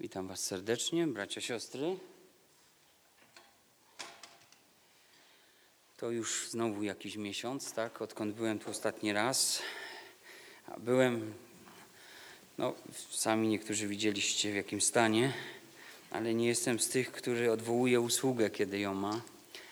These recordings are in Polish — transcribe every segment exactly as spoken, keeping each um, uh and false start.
Witam Was serdecznie, bracia, siostry. To już znowu jakiś miesiąc, tak, odkąd byłem tu ostatni raz. A byłem, no sami niektórzy widzieliście w jakim stanie, ale nie jestem z tych, który odwołuje usługę, kiedy ją ma.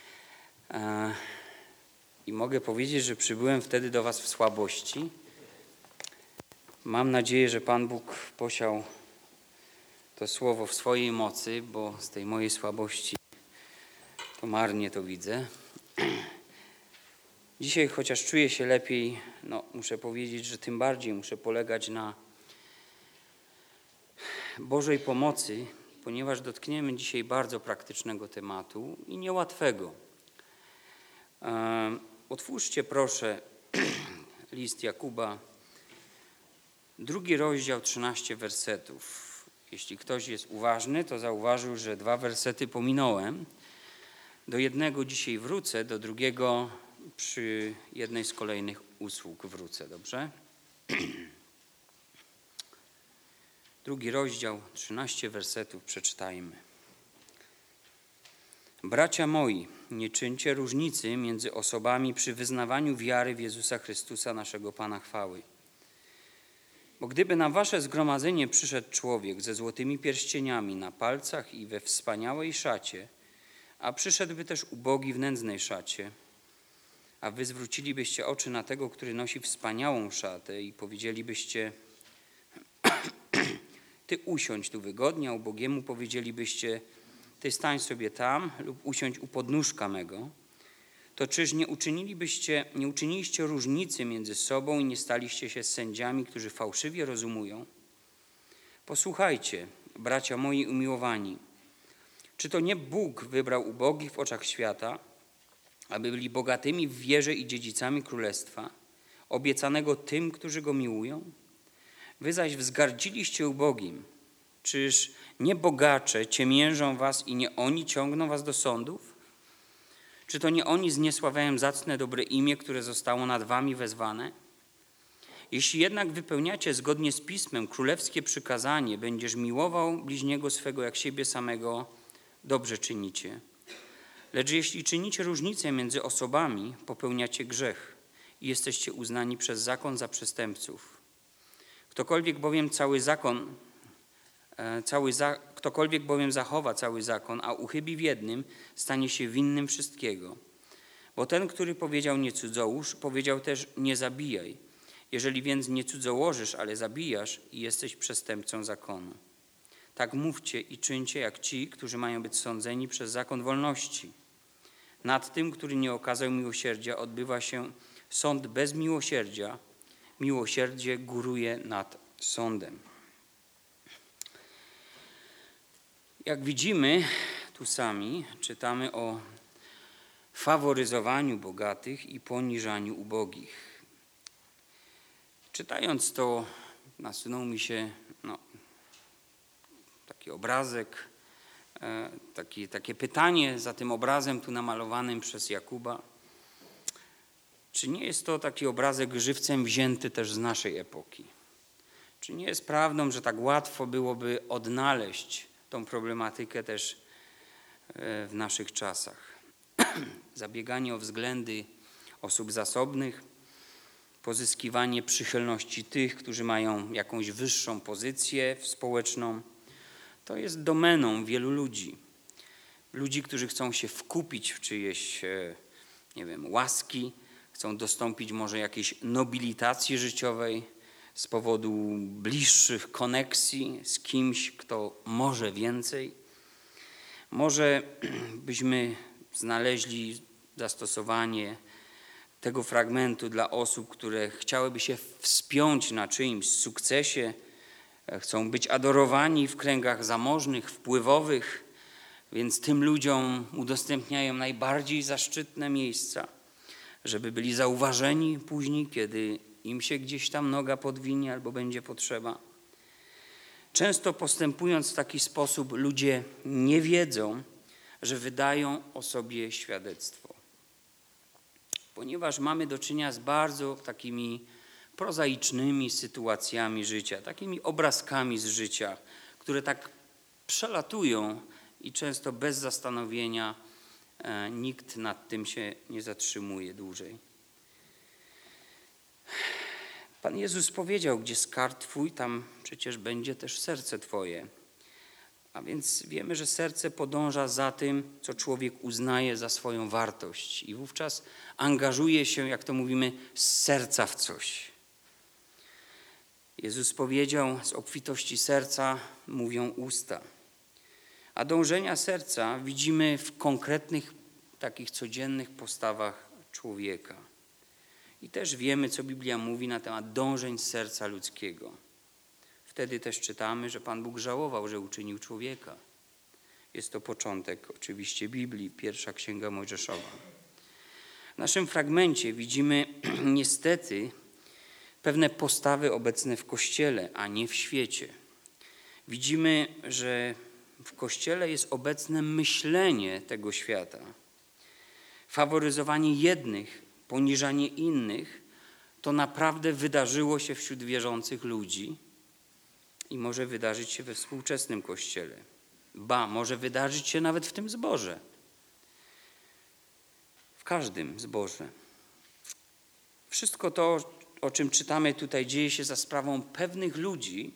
I mogę powiedzieć, że przybyłem wtedy do Was w słabości. Mam nadzieję, że Pan Bóg posiał to słowo w swojej mocy, bo z tej mojej słabości to marnie to widzę. Dzisiaj, chociaż czuję się lepiej, no muszę powiedzieć, że tym bardziej muszę polegać na Bożej pomocy, ponieważ dotkniemy dzisiaj bardzo praktycznego tematu i niełatwego. E, otwórzcie proszę list Jakuba, drugi rozdział, trzynaście wersetów. Jeśli ktoś jest uważny, to zauważył, że dwa wersety pominąłem. Do jednego dzisiaj wrócę, do drugiego przy jednej z kolejnych usług wrócę, dobrze? Drugi rozdział, trzynaście wersetów, przeczytajmy. Bracia moi, nie czyńcie różnicy między osobami przy wyznawaniu wiary w Jezusa Chrystusa, naszego Pana chwały. Bo gdyby na wasze zgromadzenie przyszedł człowiek ze złotymi pierścieniami na palcach i we wspaniałej szacie, a przyszedłby też ubogi w nędznej szacie, a wy zwrócilibyście oczy na tego, który nosi wspaniałą szatę i powiedzielibyście, ty usiądź tu wygodnie, a ubogiemu powiedzielibyście, ty stań sobie tam lub usiądź u podnóżka mego, to czyż nie uczynilibyście, nie uczyniliście różnicy między sobą i nie staliście się sędziami, którzy fałszywie rozumują? Posłuchajcie, bracia moi umiłowani, czy to nie Bóg wybrał ubogich w oczach świata, aby byli bogatymi w wierze i dziedzicami królestwa, obiecanego tym, którzy go miłują? Wy zaś wzgardziliście ubogim. Czyż nie bogacze ciemiężą was i nie oni ciągną was do sądów? Czy to nie oni zniesławiają zacne dobre imię, które zostało nad wami wezwane? Jeśli jednak wypełniacie zgodnie z Pismem królewskie przykazanie, będziesz miłował bliźniego swego jak siebie samego, dobrze czynicie. Lecz jeśli czynicie różnicę między osobami, popełniacie grzech i jesteście uznani przez zakon za przestępców. Ktokolwiek bowiem cały zakon, cały za, ktokolwiek bowiem zachowa cały zakon, a uchybi w jednym, stanie się winnym wszystkiego. Bo ten, który powiedział nie cudzołóż, powiedział też nie zabijaj. Jeżeli więc nie cudzołożysz, ale zabijasz, i jesteś przestępcą zakonu. Tak mówcie i czyńcie jak ci, którzy mają być sądzeni przez zakon wolności. Nad tym, który nie okazał miłosierdzia, odbywa się sąd bez miłosierdzia. Miłosierdzie góruje nad sądem. Jak widzimy, tu sami czytamy o faworyzowaniu bogatych i poniżaniu ubogich. Czytając to, nasunął mi się no, taki obrazek, e, taki, takie pytanie za tym obrazem tu namalowanym przez Jakuba. Czy nie jest to taki obrazek żywcem wzięty też z naszej epoki? Czy nie jest prawdą, że tak łatwo byłoby odnaleźć tą problematykę też w naszych czasach? Zabieganie o względy osób zasobnych, pozyskiwanie przychylności tych, którzy mają jakąś wyższą pozycję społeczną, to jest domeną wielu ludzi. Ludzi, którzy chcą się wkupić w czyjeś, nie wiem, łaski, chcą dostąpić może jakiejś nobilitacji życiowej z powodu bliższych koneksji z kimś, kto może więcej. Może byśmy znaleźli zastosowanie tego fragmentu dla osób, które chciałyby się wspiąć na czyimś sukcesie, chcą być adorowani w kręgach zamożnych, wpływowych, więc tym ludziom udostępniają najbardziej zaszczytne miejsca, żeby byli zauważeni później, kiedy im się gdzieś tam noga podwinie albo będzie potrzeba. Często postępując w taki sposób, ludzie nie wiedzą, że wydają o sobie świadectwo. Ponieważ mamy do czynienia z bardzo takimi prozaicznymi sytuacjami życia, takimi obrazkami z życia, które tak przelatują i często bez zastanowienia e, nikt nad tym się nie zatrzymuje dłużej. Pan Jezus powiedział, gdzie skarb Twój, tam przecież będzie też serce Twoje. A więc wiemy, że serce podąża za tym, co człowiek uznaje za swoją wartość i wówczas angażuje się, jak to mówimy, z serca w coś. Jezus powiedział, z obfitości serca mówią usta. A dążenia serca widzimy w konkretnych, takich codziennych postawach człowieka. I też wiemy, co Biblia mówi na temat dążeń serca ludzkiego. Wtedy też czytamy, że Pan Bóg żałował, że uczynił człowieka. Jest to początek oczywiście Biblii, pierwsza księga Mojżeszowa. W naszym fragmencie widzimy niestety pewne postawy obecne w Kościele, a nie w świecie. Widzimy, że w Kościele jest obecne myślenie tego świata. Faworyzowanie jednych, poniżanie innych, to naprawdę wydarzyło się wśród wierzących ludzi i może wydarzyć się we współczesnym Kościele. Ba, może wydarzyć się nawet w tym zborze. W każdym zborze. Wszystko to, o czym czytamy tutaj, dzieje się za sprawą pewnych ludzi,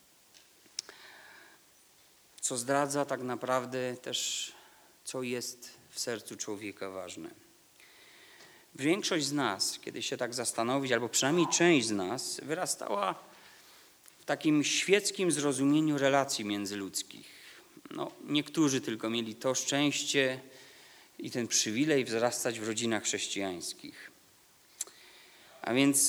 co zdradza tak naprawdę też, co jest w sercu człowieka ważne. Większość z nas, kiedy się tak zastanowić, albo przynajmniej część z nas, wyrastała w takim świeckim zrozumieniu relacji międzyludzkich. No, niektórzy tylko mieli to szczęście i ten przywilej wzrastać w rodzinach chrześcijańskich. A więc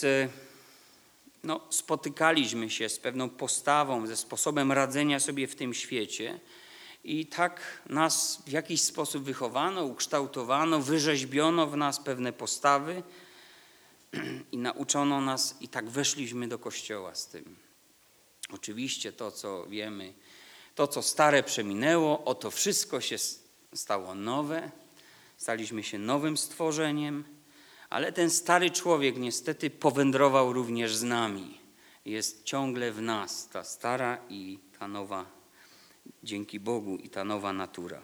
no, spotykaliśmy się z pewną postawą, ze sposobem radzenia sobie w tym świecie i tak nas w jakiś sposób wychowano, ukształtowano, wyrzeźbiono w nas pewne postawy i nauczono nas i tak weszliśmy do Kościoła z tym. Oczywiście to, co wiemy, to, co stare przeminęło, oto wszystko się stało nowe, staliśmy się nowym stworzeniem, ale ten stary człowiek niestety powędrował również z nami. Jest ciągle w nas ta stara i ta nowa, dzięki Bogu, i ta nowa natura.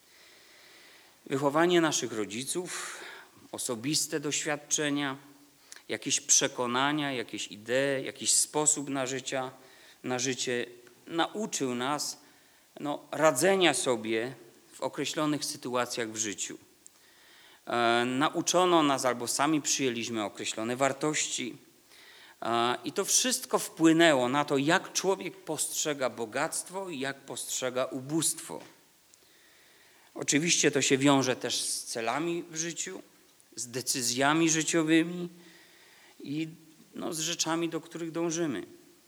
Wychowanie naszych rodziców, osobiste doświadczenia, jakieś przekonania, jakieś idee, jakiś sposób na, życia, na życie nauczył nas no, radzenia sobie w określonych sytuacjach w życiu. E, nauczono nas albo sami przyjęliśmy określone wartości e, i to wszystko wpłynęło na to, jak człowiek postrzega bogactwo i jak postrzega ubóstwo. Oczywiście to się wiąże też z celami w życiu, z decyzjami życiowymi i no, z rzeczami, do których dążymy.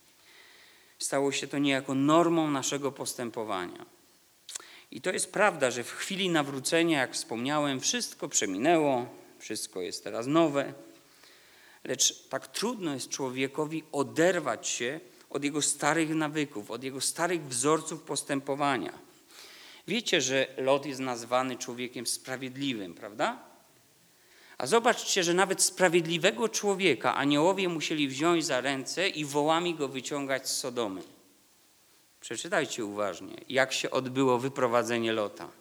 Stało się to niejako normą naszego postępowania. I to jest prawda, że w chwili nawrócenia, jak wspomniałem, wszystko przeminęło, wszystko jest teraz nowe, lecz tak trudno jest człowiekowi oderwać się od jego starych nawyków, od jego starych wzorców postępowania. Wiecie, że Lot jest nazwany człowiekiem sprawiedliwym, prawda? A zobaczcie, że nawet sprawiedliwego człowieka aniołowie musieli wziąć za ręce i wołami go wyciągać z Sodomy. Przeczytajcie uważnie, jak się odbyło wyprowadzenie Lota.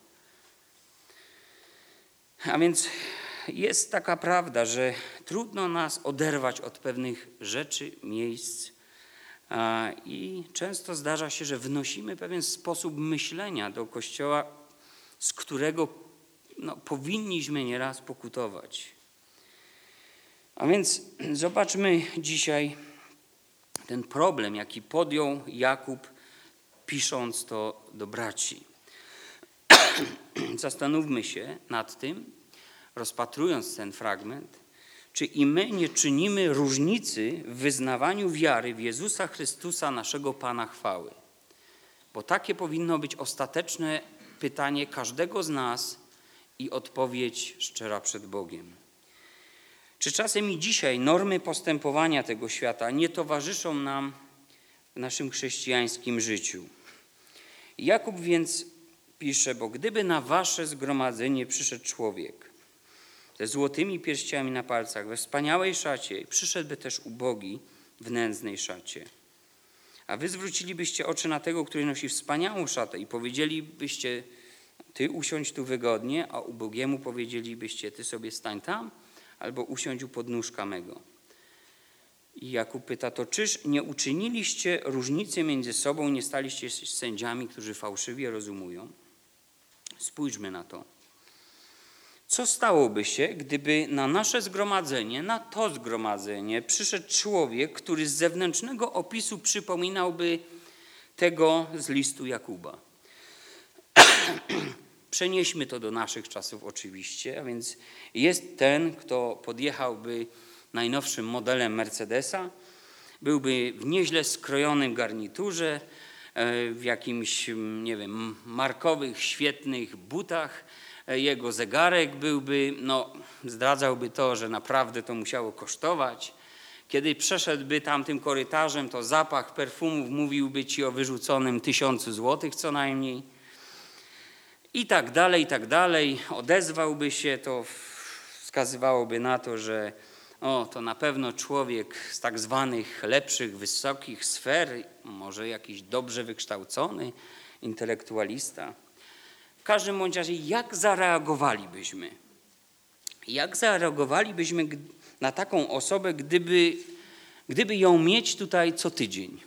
A więc jest taka prawda, że trudno nas oderwać od pewnych rzeczy, miejsc i często zdarza się, że wnosimy pewien sposób myślenia do Kościoła, z którego no, powinniśmy nieraz pokutować. A więc zobaczmy dzisiaj ten problem, jaki podjął Jakub, pisząc to do braci. Zastanówmy się nad tym, rozpatrując ten fragment, czy i my nie czynimy różnicy w wyznawaniu wiary w Jezusa Chrystusa, naszego Pana chwały. Bo takie powinno być ostateczne pytanie każdego z nas i odpowiedź szczera przed Bogiem. Czy czasem i dzisiaj normy postępowania tego świata nie towarzyszą nam w naszym chrześcijańskim życiu? Jakub więc pisze, bo gdyby na wasze zgromadzenie przyszedł człowiek ze złotymi pierściami na palcach, we wspaniałej szacie, przyszedłby też ubogi w nędznej szacie. A wy zwrócilibyście oczy na tego, który nosi wspaniałą szatę i powiedzielibyście, ty usiądź tu wygodnie, a ubogiemu powiedzielibyście, ty sobie stań tam, albo usiądź u podnóżka mego. I Jakub pyta, to czyż nie uczyniliście różnicy między sobą, nie staliście się sędziami, którzy fałszywie rozumują? Spójrzmy na to. Co stałoby się, gdyby na nasze zgromadzenie, na to zgromadzenie przyszedł człowiek, który z zewnętrznego opisu przypominałby tego z listu Jakuba? Przenieśmy to do naszych czasów oczywiście, a więc jest ten, kto podjechałby najnowszym modelem Mercedesa, byłby w nieźle skrojonym garniturze, w jakimś, nie wiem, markowych, świetnych butach. Jego zegarek byłby, no, zdradzałby to, że naprawdę to musiało kosztować. Kiedy przeszedłby tamtym korytarzem, to zapach perfumów mówiłby ci o wyrzuconym tysiącu złotych co najmniej. I tak dalej, i tak dalej. Odezwałby się, to wskazywałoby na to, że o, to na pewno człowiek z tak zwanych lepszych, wysokich sfer, może jakiś dobrze wykształcony intelektualista. W każdym bądź razie, jak zareagowalibyśmy? Jak zareagowalibyśmy na taką osobę, gdyby, gdyby ją mieć tutaj co tydzień?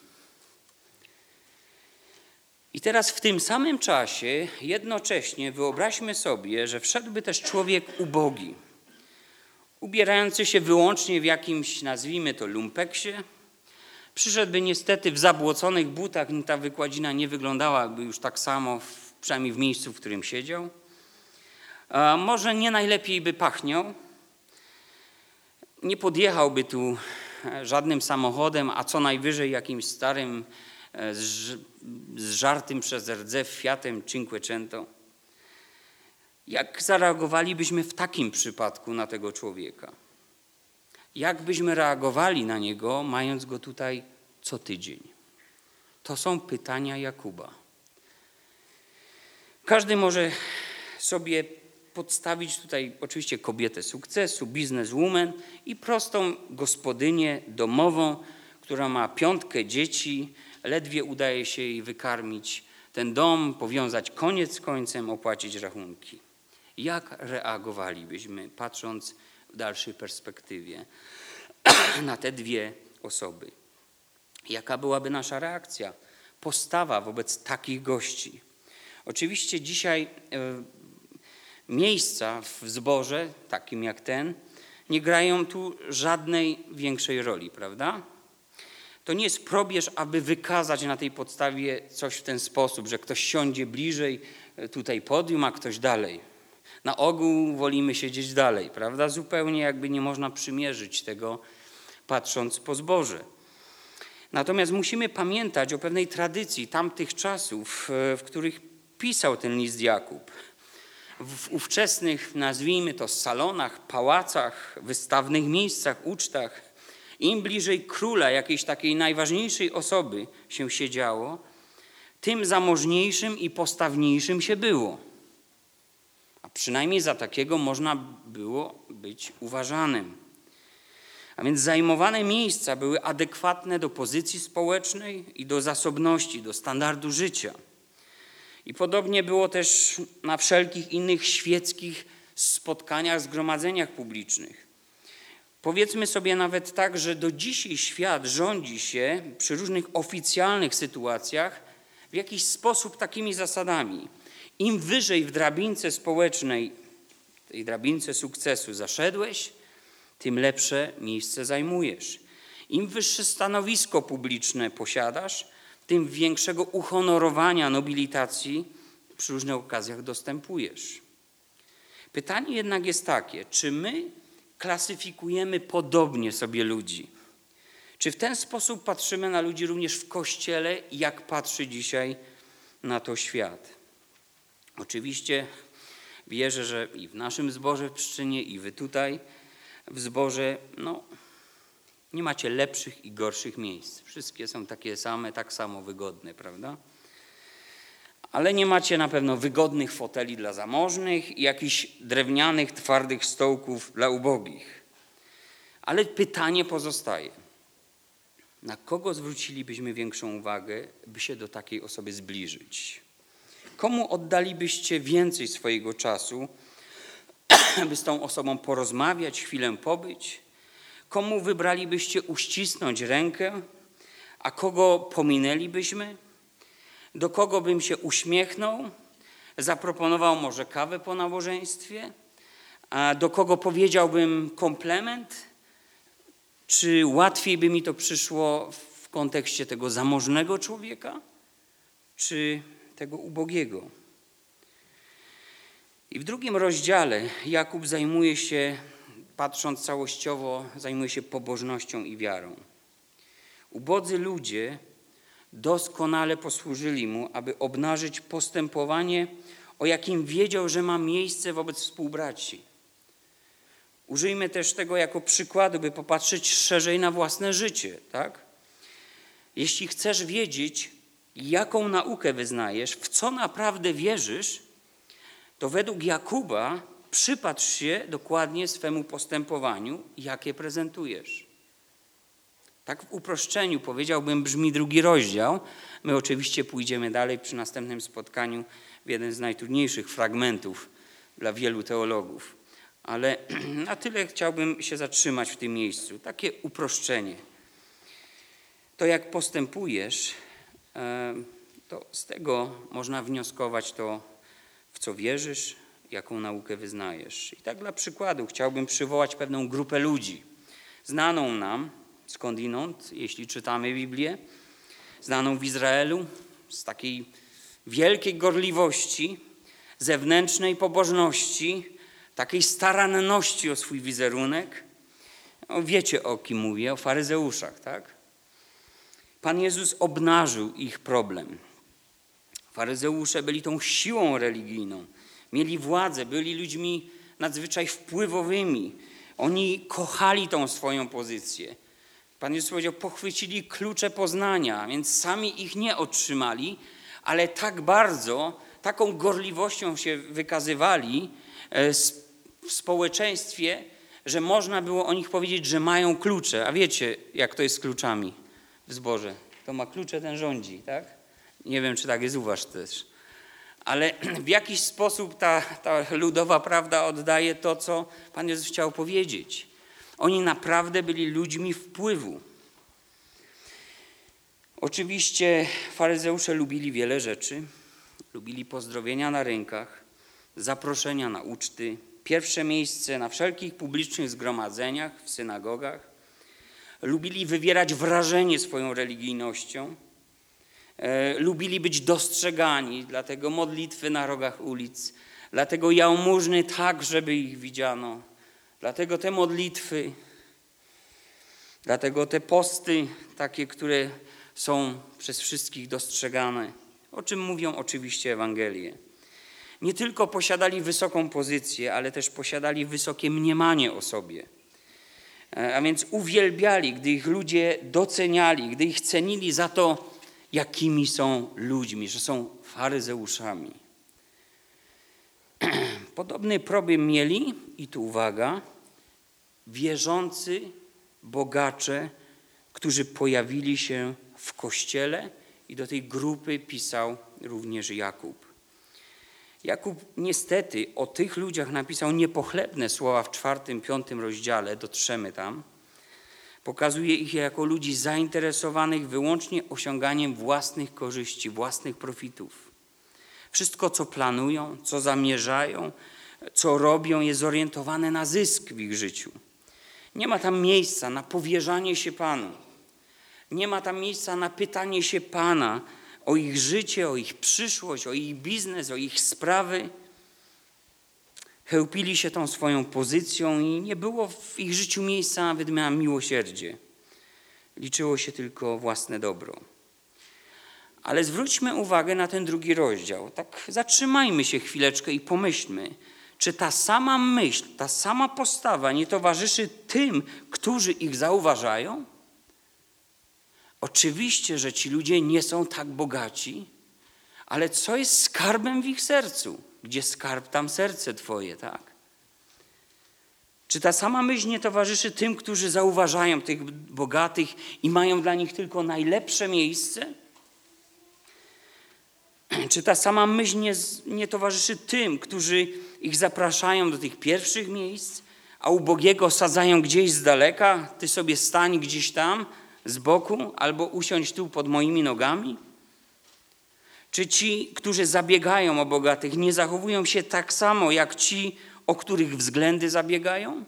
I teraz w tym samym czasie jednocześnie wyobraźmy sobie, że wszedłby też człowiek ubogi, ubierający się wyłącznie w jakimś, nazwijmy to, lumpeksie. Przyszedłby niestety w zabłoconych butach, ta wykładzina nie wyglądałaby już tak samo, w, przynajmniej w miejscu, w którym siedział. A może nie najlepiej by pachniał. Nie podjechałby tu żadnym samochodem, a co najwyżej jakimś starym, zżartym przez rdzew Fiatem Cinquecento. Jak zareagowalibyśmy w takim przypadku na tego człowieka? Jak byśmy reagowali na niego, mając go tutaj co tydzień? To są pytania Jakuba. Każdy może sobie podstawić tutaj oczywiście kobietę sukcesu, bizneswoman i prostą gospodynię domową, która ma piątkę dzieci, ledwie udaje się jej wykarmić ten dom, powiązać koniec z końcem, opłacić rachunki. Jak reagowalibyśmy, patrząc w dalszej perspektywie na te dwie osoby? Jaka byłaby nasza reakcja, postawa wobec takich gości? Oczywiście dzisiaj e, miejsca w zborze, takim jak ten, nie grają tu żadnej większej roli, prawda? To nie jest probierz, aby wykazać na tej podstawie coś w ten sposób, że ktoś siądzie bliżej tutaj podium, a ktoś dalej. Na ogół wolimy siedzieć dalej, prawda? Zupełnie jakby nie można przymierzyć tego, patrząc po zborze. Natomiast musimy pamiętać o pewnej tradycji tamtych czasów, w których pisał ten list Jakub. W ówczesnych, nazwijmy to, salonach, pałacach, wystawnych miejscach, ucztach, im bliżej króla, jakiejś takiej najważniejszej osoby się siedziało, tym zamożniejszym i postawniejszym się było. A przynajmniej za takiego można było być uważanym. A więc zajmowane miejsca były adekwatne do pozycji społecznej i do zasobności, do standardu życia. I podobnie było też na wszelkich innych świeckich spotkaniach, zgromadzeniach publicznych. Powiedzmy sobie nawet tak, że do dzisiaj świat rządzi się przy różnych oficjalnych sytuacjach w jakiś sposób takimi zasadami. Im wyżej w drabince społecznej, tej drabince sukcesu zaszedłeś, tym lepsze miejsce zajmujesz. Im wyższe stanowisko publiczne posiadasz, tym większego uhonorowania, nobilitacji przy różnych okazjach dostępujesz. Pytanie jednak jest takie, czy my klasyfikujemy podobnie sobie ludzi? Czy w ten sposób patrzymy na ludzi również w Kościele, jak patrzy dzisiaj na to świat? Oczywiście wierzę, że i w naszym zborze w Pszczynie, i wy tutaj w zborze, no, nie macie lepszych i gorszych miejsc. Wszystkie są takie same, tak samo wygodne, prawda? Ale nie macie na pewno wygodnych foteli dla zamożnych i jakichś drewnianych, twardych stołków dla ubogich. Ale pytanie pozostaje. Na kogo zwrócilibyśmy większą uwagę, by się do takiej osoby zbliżyć? Komu oddalibyście więcej swojego czasu, by z tą osobą porozmawiać, chwilę pobyć? Komu wybralibyście uścisnąć rękę, a kogo pominęlibyśmy? Do kogo bym się uśmiechnął, zaproponował może kawę po nabożeństwie? A do kogo powiedziałbym komplement? Czy łatwiej by mi to przyszło w kontekście tego zamożnego człowieka, czy tego ubogiego? I w drugim rozdziale Jakub zajmuje się, patrząc całościowo, zajmuje się pobożnością i wiarą. Ubodzy ludzie doskonale posłużyli mu, aby obnażyć postępowanie, o jakim wiedział, że ma miejsce wobec współbraci. Użyjmy też tego jako przykładu, by popatrzeć szerzej na własne życie, tak? Jeśli chcesz wiedzieć, jaką naukę wyznajesz, w co naprawdę wierzysz, to według Jakuba przypatrz się dokładnie swemu postępowaniu, jakie prezentujesz. Tak w uproszczeniu powiedziałbym, brzmi drugi rozdział. My oczywiście pójdziemy dalej przy następnym spotkaniu w jeden z najtrudniejszych fragmentów dla wielu teologów. Ale na tyle chciałbym się zatrzymać w tym miejscu. Takie uproszczenie. To jak postępujesz, to z tego można wnioskować to, w co wierzysz, jaką naukę wyznajesz. I tak dla przykładu chciałbym przywołać pewną grupę ludzi, znaną nam skądinąd, jeśli czytamy Biblię, znaną w Izraelu z takiej wielkiej gorliwości, zewnętrznej pobożności, takiej staranności o swój wizerunek. No, wiecie, o kim mówię, o faryzeuszach, tak? Pan Jezus obnażył ich problem. Faryzeusze byli tą siłą religijną, mieli władzę, byli ludźmi nadzwyczaj wpływowymi. Oni kochali tą swoją pozycję. Pan Jezus powiedział, pochwycili klucze poznania, więc sami ich nie otrzymali, ale tak bardzo, taką gorliwością się wykazywali w społeczeństwie, że można było o nich powiedzieć, że mają klucze. A wiecie, jak to jest z kluczami w zborze? Kto ma klucze, ten rządzi, tak? Nie wiem, czy tak jest u was też. Ale w jakiś sposób ta, ta ludowa prawda oddaje to, co Pan Jezus chciał powiedzieć. Oni naprawdę byli ludźmi wpływu. Oczywiście faryzeusze lubili wiele rzeczy. Lubili pozdrowienia na rynkach, zaproszenia na uczty, pierwsze miejsce na wszelkich publicznych zgromadzeniach, w synagogach. Lubili wywierać wrażenie swoją religijnością. E, lubili być dostrzegani, dlatego modlitwy na rogach ulic, dlatego jałmużny tak, żeby ich widziano, dlatego te modlitwy, dlatego te posty takie, które są przez wszystkich dostrzegane, o czym mówią oczywiście Ewangelie. Nie tylko posiadali wysoką pozycję, ale też posiadali wysokie mniemanie o sobie. A więc uwielbiali, gdy ich ludzie doceniali, gdy ich cenili za to, jakimi są ludźmi, że są faryzeuszami. Podobny problem mieli, i tu uwaga, wierzący bogacze, którzy pojawili się w Kościele, i do tej grupy pisał również Jakub. Jakub niestety o tych ludziach napisał niepochlebne słowa w czwartym, piątym rozdziale, dotrzemy tam. Pokazuje ich jako ludzi zainteresowanych wyłącznie osiąganiem własnych korzyści, własnych profitów. Wszystko, co planują, co zamierzają, co robią, jest zorientowane na zysk w ich życiu. Nie ma tam miejsca na powierzanie się Panu. Nie ma tam miejsca na pytanie się Pana o ich życie, o ich przyszłość, o ich biznes, o ich sprawy. Chełpili się tą swoją pozycją i nie było w ich życiu miejsca nawet na miłosierdzie. Liczyło się tylko własne dobro. Ale zwróćmy uwagę na ten drugi rozdział. Tak zatrzymajmy się chwileczkę i pomyślmy, czy ta sama myśl, ta sama postawa nie towarzyszy tym, którzy ich zauważają? Oczywiście, że ci ludzie nie są tak bogaci, ale co jest skarbem w ich sercu? Gdzie skarb, tam serce twoje, tak? Czy ta sama myśl nie towarzyszy tym, którzy zauważają tych bogatych i mają dla nich tylko najlepsze miejsce? Czy ta sama myśl nie, nie towarzyszy tym, którzy ich zapraszają do tych pierwszych miejsc, a ubogiego sadzają gdzieś z daleka? Ty sobie stań gdzieś tam z boku albo usiądź tu pod moimi nogami? Czy ci, którzy zabiegają o bogatych, nie zachowują się tak samo jak ci, o których względy zabiegają?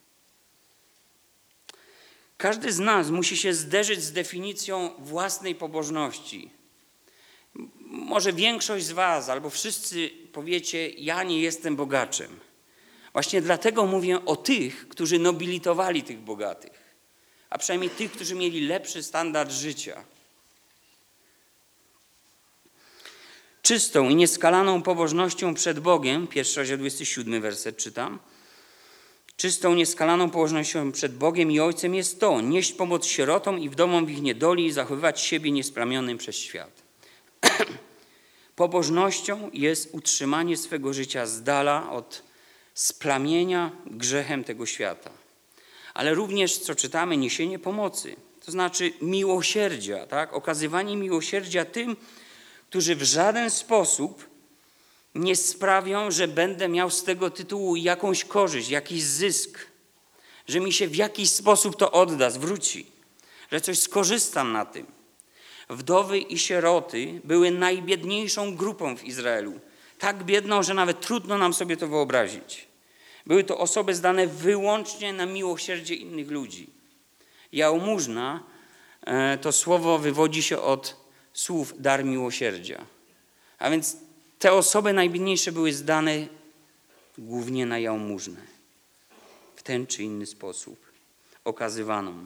Każdy z nas musi się zderzyć z definicją własnej pobożności. Może większość z was albo wszyscy powiecie, ja nie jestem bogaczem. Właśnie dlatego mówię o tych, którzy nobilitowali tych bogatych, a przynajmniej tych, którzy mieli lepszy standard życia. Czystą i nieskalaną pobożnością przed Bogiem, pierwszy rozdział dwudziesty siódmy werset czytam, czystą, nieskalaną pobożnością przed Bogiem i Ojcem jest to, nieść pomoc sierotom i wdowom w ich niedoli i zachowywać siebie niesplamionym przez świat. Pobożnością jest utrzymanie swego życia z dala od splamienia grzechem tego świata. Ale również, co czytamy, niesienie pomocy, to znaczy miłosierdzia, tak? Okazywanie miłosierdzia tym, którzy w żaden sposób nie sprawią, że będę miał z tego tytułu jakąś korzyść, jakiś zysk, że mi się w jakiś sposób to odda, zwróci, że coś skorzystam na tym. Wdowy i sieroty były najbiedniejszą grupą w Izraelu. Tak biedną, że nawet trudno nam sobie to wyobrazić. Były to osoby zdane wyłącznie na miłosierdzie innych ludzi. Jałmużna, to słowo wywodzi się od słów dar miłosierdzia. A więc te osoby najbiedniejsze były zdane głównie na jałmużnę. W ten czy inny sposób okazywaną.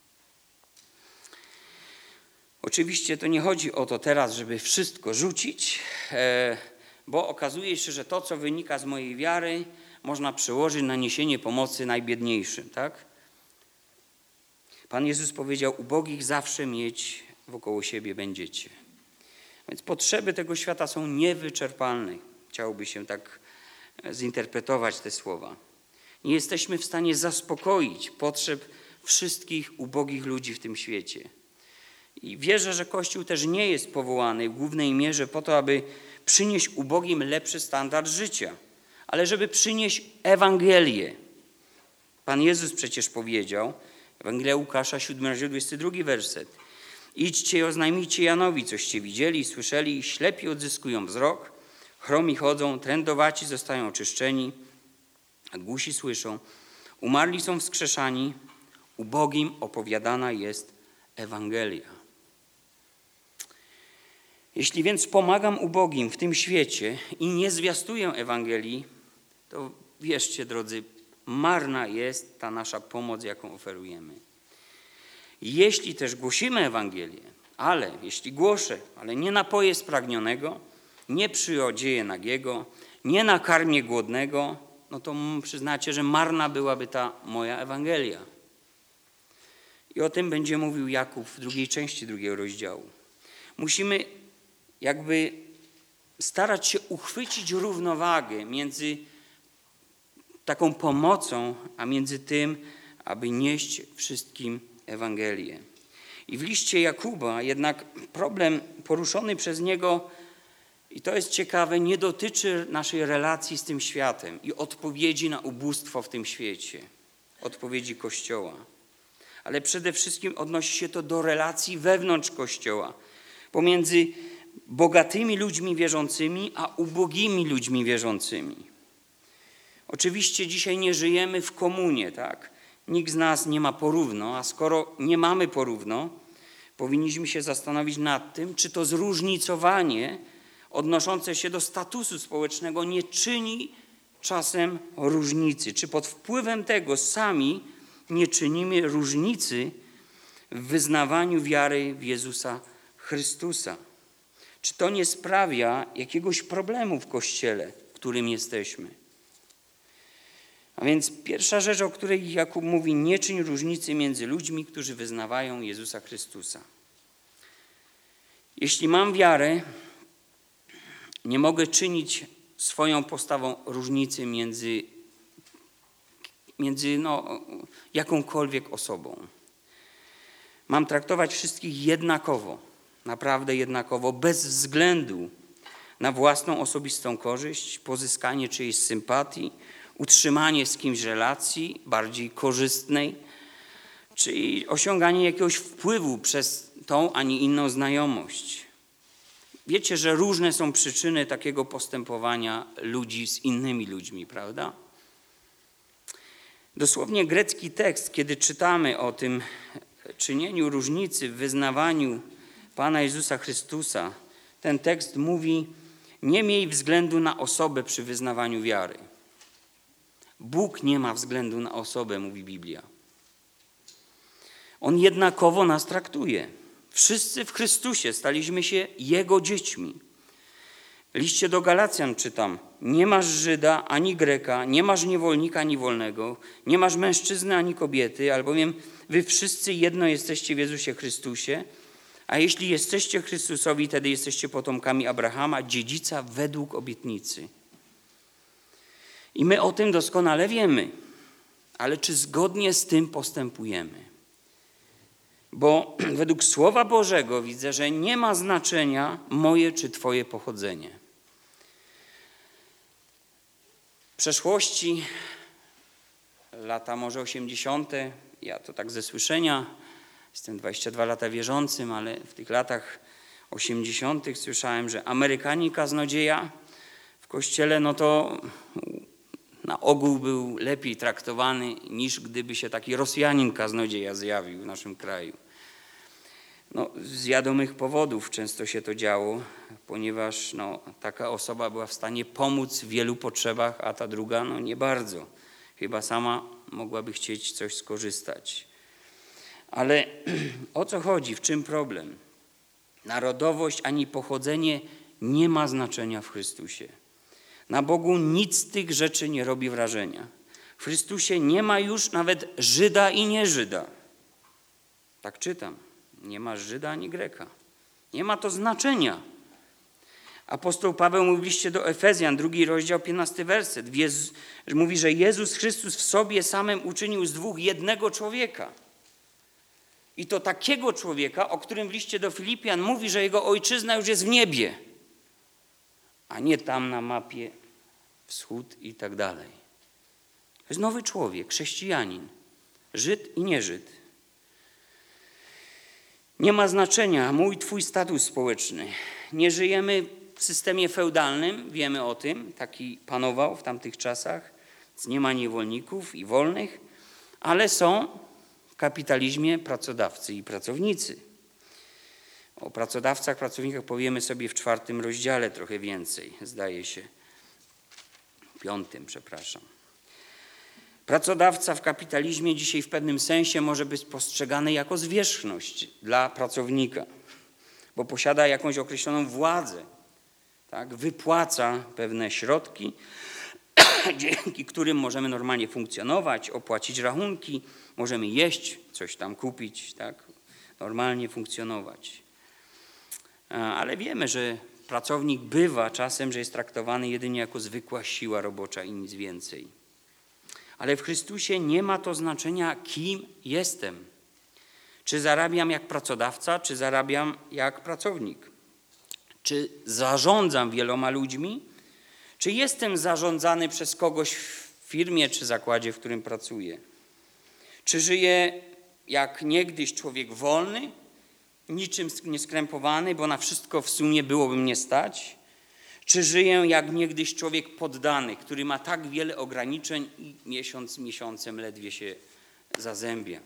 Oczywiście to nie chodzi o to teraz, żeby wszystko rzucić, bo okazuje się, że to, co wynika z mojej wiary, można przełożyć na niesienie pomocy najbiedniejszym, tak? Pan Jezus powiedział, ubogich zawsze mieć wokoło siebie będziecie. Więc potrzeby tego świata są niewyczerpalne. Chciałoby się tak zinterpretować te słowa. Nie jesteśmy w stanie zaspokoić potrzeb wszystkich ubogich ludzi w tym świecie. I wierzę, że Kościół też nie jest powołany w głównej mierze po to, aby przynieść ubogim lepszy standard życia, ale żeby przynieść Ewangelię. Pan Jezus przecież powiedział, Ewangelia Łukasza, siódmy rozdział, dwudziesty drugi werset. Idźcie i oznajmijcie Janowi, coście widzieli i słyszeli, ślepi odzyskują wzrok, chromi chodzą, trędowaci zostają oczyszczeni, a głusi słyszą, umarli są wskrzeszani, ubogim opowiadana jest Ewangelia. Jeśli więc pomagam ubogim w tym świecie i nie zwiastuję Ewangelii, to wierzcie, drodzy, marna jest ta nasza pomoc, jaką oferujemy. Jeśli też głosimy Ewangelię, ale jeśli głoszę, ale nie napoję spragnionego, nie przyodzieję nagiego, nie nakarmię głodnego, no to przyznacie, że marna byłaby ta moja Ewangelia. I o tym będzie mówił Jakub w drugiej części drugiego rozdziału. Musimy jakby starać się uchwycić równowagę między taką pomocą, a między tym, aby nieść wszystkim Ewangelię. I w liście Jakuba jednak problem poruszony przez niego, i to jest ciekawe, nie dotyczy naszej relacji z tym światem i odpowiedzi na ubóstwo w tym świecie, odpowiedzi Kościoła. Ale przede wszystkim odnosi się to do relacji wewnątrz Kościoła, pomiędzy bogatymi ludźmi wierzącymi, a ubogimi ludźmi wierzącymi. Oczywiście dzisiaj nie żyjemy w komunie, tak? Nikt z nas nie ma porówno, a skoro nie mamy porówno, powinniśmy się zastanowić nad tym, czy to zróżnicowanie odnoszące się do statusu społecznego nie czyni czasem różnicy, czy pod wpływem tego sami nie czynimy różnicy w wyznawaniu wiary w Jezusa Chrystusa. Czy to nie sprawia jakiegoś problemu w Kościele, w którym jesteśmy? A więc pierwsza rzecz, o której Jakub mówi, nie czyń różnicy między ludźmi, którzy wyznawają Jezusa Chrystusa. Jeśli mam wiarę, nie mogę czynić swoją postawą różnicy między między no, jakąkolwiek osobą. Mam traktować wszystkich jednakowo, naprawdę jednakowo, bez względu na własną osobistą korzyść, pozyskanie czyjejś sympatii, utrzymanie z kimś relacji bardziej korzystnej, czy osiąganie jakiegoś wpływu przez tą, a nie inną znajomość. Wiecie, że różne są przyczyny takiego postępowania ludzi z innymi ludźmi, prawda? Dosłownie grecki tekst, kiedy czytamy o tym czynieniu różnicy w wyznawaniu Pana Jezusa Chrystusa, ten tekst mówi: nie miej względu na osobę przy wyznawaniu wiary. Bóg nie ma względu na osobę, mówi Biblia. On jednakowo nas traktuje. Wszyscy w Chrystusie staliśmy się Jego dziećmi. W liście do Galacjan czytam: nie masz Żyda ani Greka, nie masz niewolnika ani wolnego, nie masz mężczyzny ani kobiety, albowiem wy wszyscy jedno jesteście w Jezusie Chrystusie, a jeśli jesteście Chrystusowi, wtedy jesteście potomkami Abrahama, dziedzica według obietnicy. I my o tym doskonale wiemy, ale czy zgodnie z tym postępujemy? Bo według Słowa Bożego widzę, że nie ma znaczenia moje czy twoje pochodzenie. W przeszłości, lata może osiemdziesiąte, ja to tak ze słyszenia, jestem dwadzieścia dwa lata wierzącym, ale w tych latach osiemdziesiątych słyszałem, że Amerykanin kaznodzieja w kościele, no to na ogół był lepiej traktowany, niż gdyby się taki Rosjanin kaznodzieja zjawił w naszym kraju. No, z wiadomych powodów często się to działo, ponieważ no, taka osoba była w stanie pomóc w wielu potrzebach, a ta druga no, nie bardzo. Chyba sama mogłaby chcieć coś skorzystać. Ale o co chodzi? W czym problem? Narodowość ani pochodzenie nie ma znaczenia w Chrystusie. Na Bogu nic z tych rzeczy nie robi wrażenia. W Chrystusie nie ma już nawet Żyda i nieżyda. Tak czytam. Nie ma Żyda ani Greka. Nie ma to znaczenia. Apostoł Paweł mówi w liście do Efezjan, drugi rozdział, piętnasty werset. Jezus, mówi, że Jezus Chrystus w sobie samym uczynił z dwóch jednego człowieka. I to takiego człowieka, o którym w liście do Filipian mówi, że jego ojczyzna już jest w niebie, a nie tam na mapie wschód i tak dalej. To jest nowy człowiek, chrześcijanin, Żyd i nieżyd. Nie ma znaczenia mój, twój status społeczny. Nie żyjemy w systemie feudalnym, wiemy o tym, taki panował w tamtych czasach. Więc nie ma niewolników i wolnych, ale są w kapitalizmie pracodawcy i pracownicy. O pracodawcach, pracownikach powiemy sobie w czwartym rozdziale trochę więcej, zdaje się. Piątym, przepraszam. Pracodawca w kapitalizmie dzisiaj w pewnym sensie może być postrzegany jako zwierzchność dla pracownika, bo posiada jakąś określoną władzę, tak? Wypłaca pewne środki, dzięki którym możemy normalnie funkcjonować, opłacić rachunki, możemy jeść, coś tam kupić, tak? Normalnie funkcjonować. Ale wiemy, że pracownik bywa czasem, że jest traktowany jedynie jako zwykła siła robocza i nic więcej. Ale w Chrystusie nie ma to znaczenia, kim jestem. Czy zarabiam jak pracodawca, czy zarabiam jak pracownik. Czy zarządzam wieloma ludźmi, czy jestem zarządzany przez kogoś w firmie czy zakładzie, w którym pracuję. Czy żyję jak niegdyś człowiek wolny, niczym nieskrępowany, bo na wszystko w sumie byłoby mnie stać? Czy żyję jak niegdyś człowiek poddany, który ma tak wiele ograniczeń i miesiąc miesiącem ledwie się zazębia?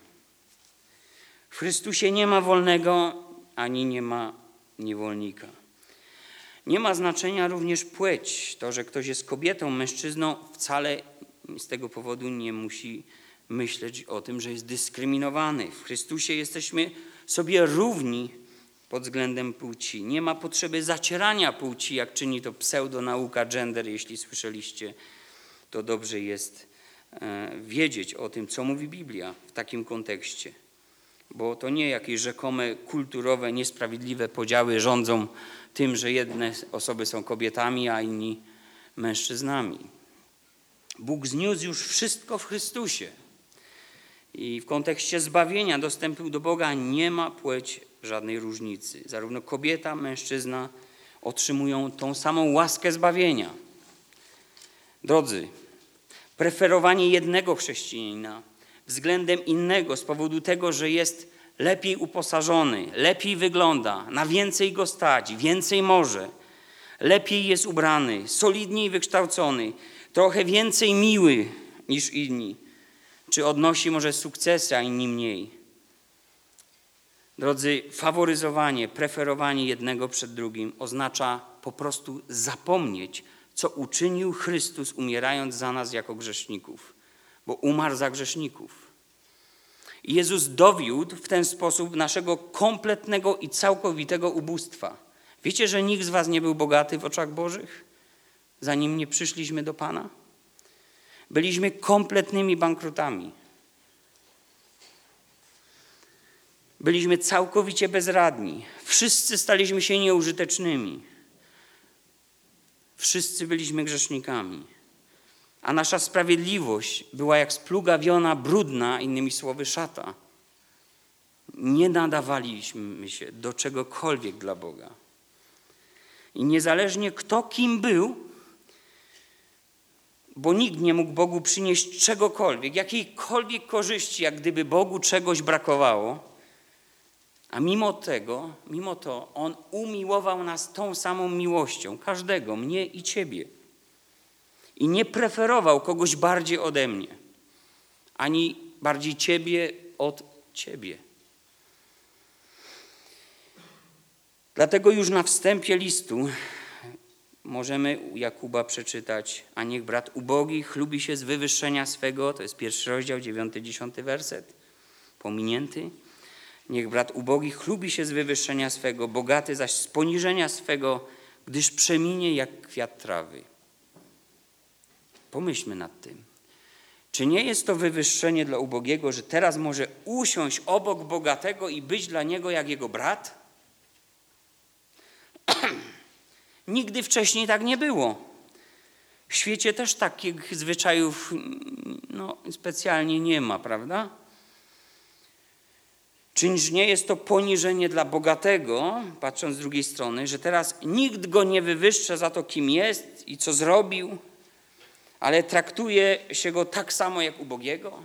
W Chrystusie nie ma wolnego, ani nie ma niewolnika. Nie ma znaczenia również płeć. To, że ktoś jest kobietą, mężczyzną, wcale z tego powodu nie musi myśleć o tym, że jest dyskryminowany. W Chrystusie jesteśmy sobie równi pod względem płci. Nie ma potrzeby zacierania płci, jak czyni to pseudonauka gender. Jeśli słyszeliście, to dobrze jest wiedzieć o tym, co mówi Biblia w takim kontekście. Bo to nie jakieś rzekome, kulturowe, niesprawiedliwe podziały rządzą tym, że jedne osoby są kobietami, a inni mężczyznami. Bóg zniósł już wszystko w Chrystusie. I w kontekście zbawienia, dostępu do Boga nie ma płeć żadnej różnicy. Zarówno kobieta, mężczyzna otrzymują tą samą łaskę zbawienia. Drodzy, preferowanie jednego chrześcijanina względem innego z powodu tego, że jest lepiej uposażony, lepiej wygląda, na więcej go stać, więcej może, lepiej jest ubrany, solidniej wykształcony, trochę więcej miły niż inni, czy odnosi może sukcesy, a inni mniej. Drodzy, faworyzowanie, preferowanie jednego przed drugim oznacza po prostu zapomnieć, co uczynił Chrystus, umierając za nas jako grzeszników, bo umarł za grzeszników. I Jezus dowiódł w ten sposób naszego kompletnego i całkowitego ubóstwa. Wiecie, że nikt z was nie był bogaty w oczach Bożych, zanim nie przyszliśmy do Pana? Byliśmy kompletnymi bankrutami. Byliśmy całkowicie bezradni. Wszyscy staliśmy się nieużytecznymi. Wszyscy byliśmy grzesznikami. A nasza sprawiedliwość była jak splugawiona, brudna, innymi słowy szata. Nie nadawaliśmy się do czegokolwiek dla Boga. I niezależnie kto kim był, bo nikt nie mógł Bogu przynieść czegokolwiek, jakiejkolwiek korzyści, jak gdyby Bogu czegoś brakowało, a mimo tego, mimo to On umiłował nas tą samą miłością, każdego, mnie i ciebie. I nie preferował kogoś bardziej ode mnie, ani bardziej ciebie od ciebie. Dlatego już na wstępie listu możemy u Jakuba przeczytać: a niech brat ubogi chlubi się z wywyższenia swego, to jest pierwszy rozdział, dziewiąty, dziesiąty werset, pominięty. Niech brat ubogi chlubi się z wywyższenia swego, bogaty zaś z poniżenia swego, gdyż przeminie jak kwiat trawy. Pomyślmy nad tym. Czy nie jest to wywyższenie dla ubogiego, że teraz może usiąść obok bogatego i być dla niego jak jego brat? Nigdy wcześniej tak nie było. W świecie też takich zwyczajów no, specjalnie nie ma, prawda? Czyż nie jest to poniżenie dla bogatego, patrząc z drugiej strony, że teraz nikt go nie wywyższa za to, kim jest i co zrobił, ale traktuje się go tak samo jak ubogiego?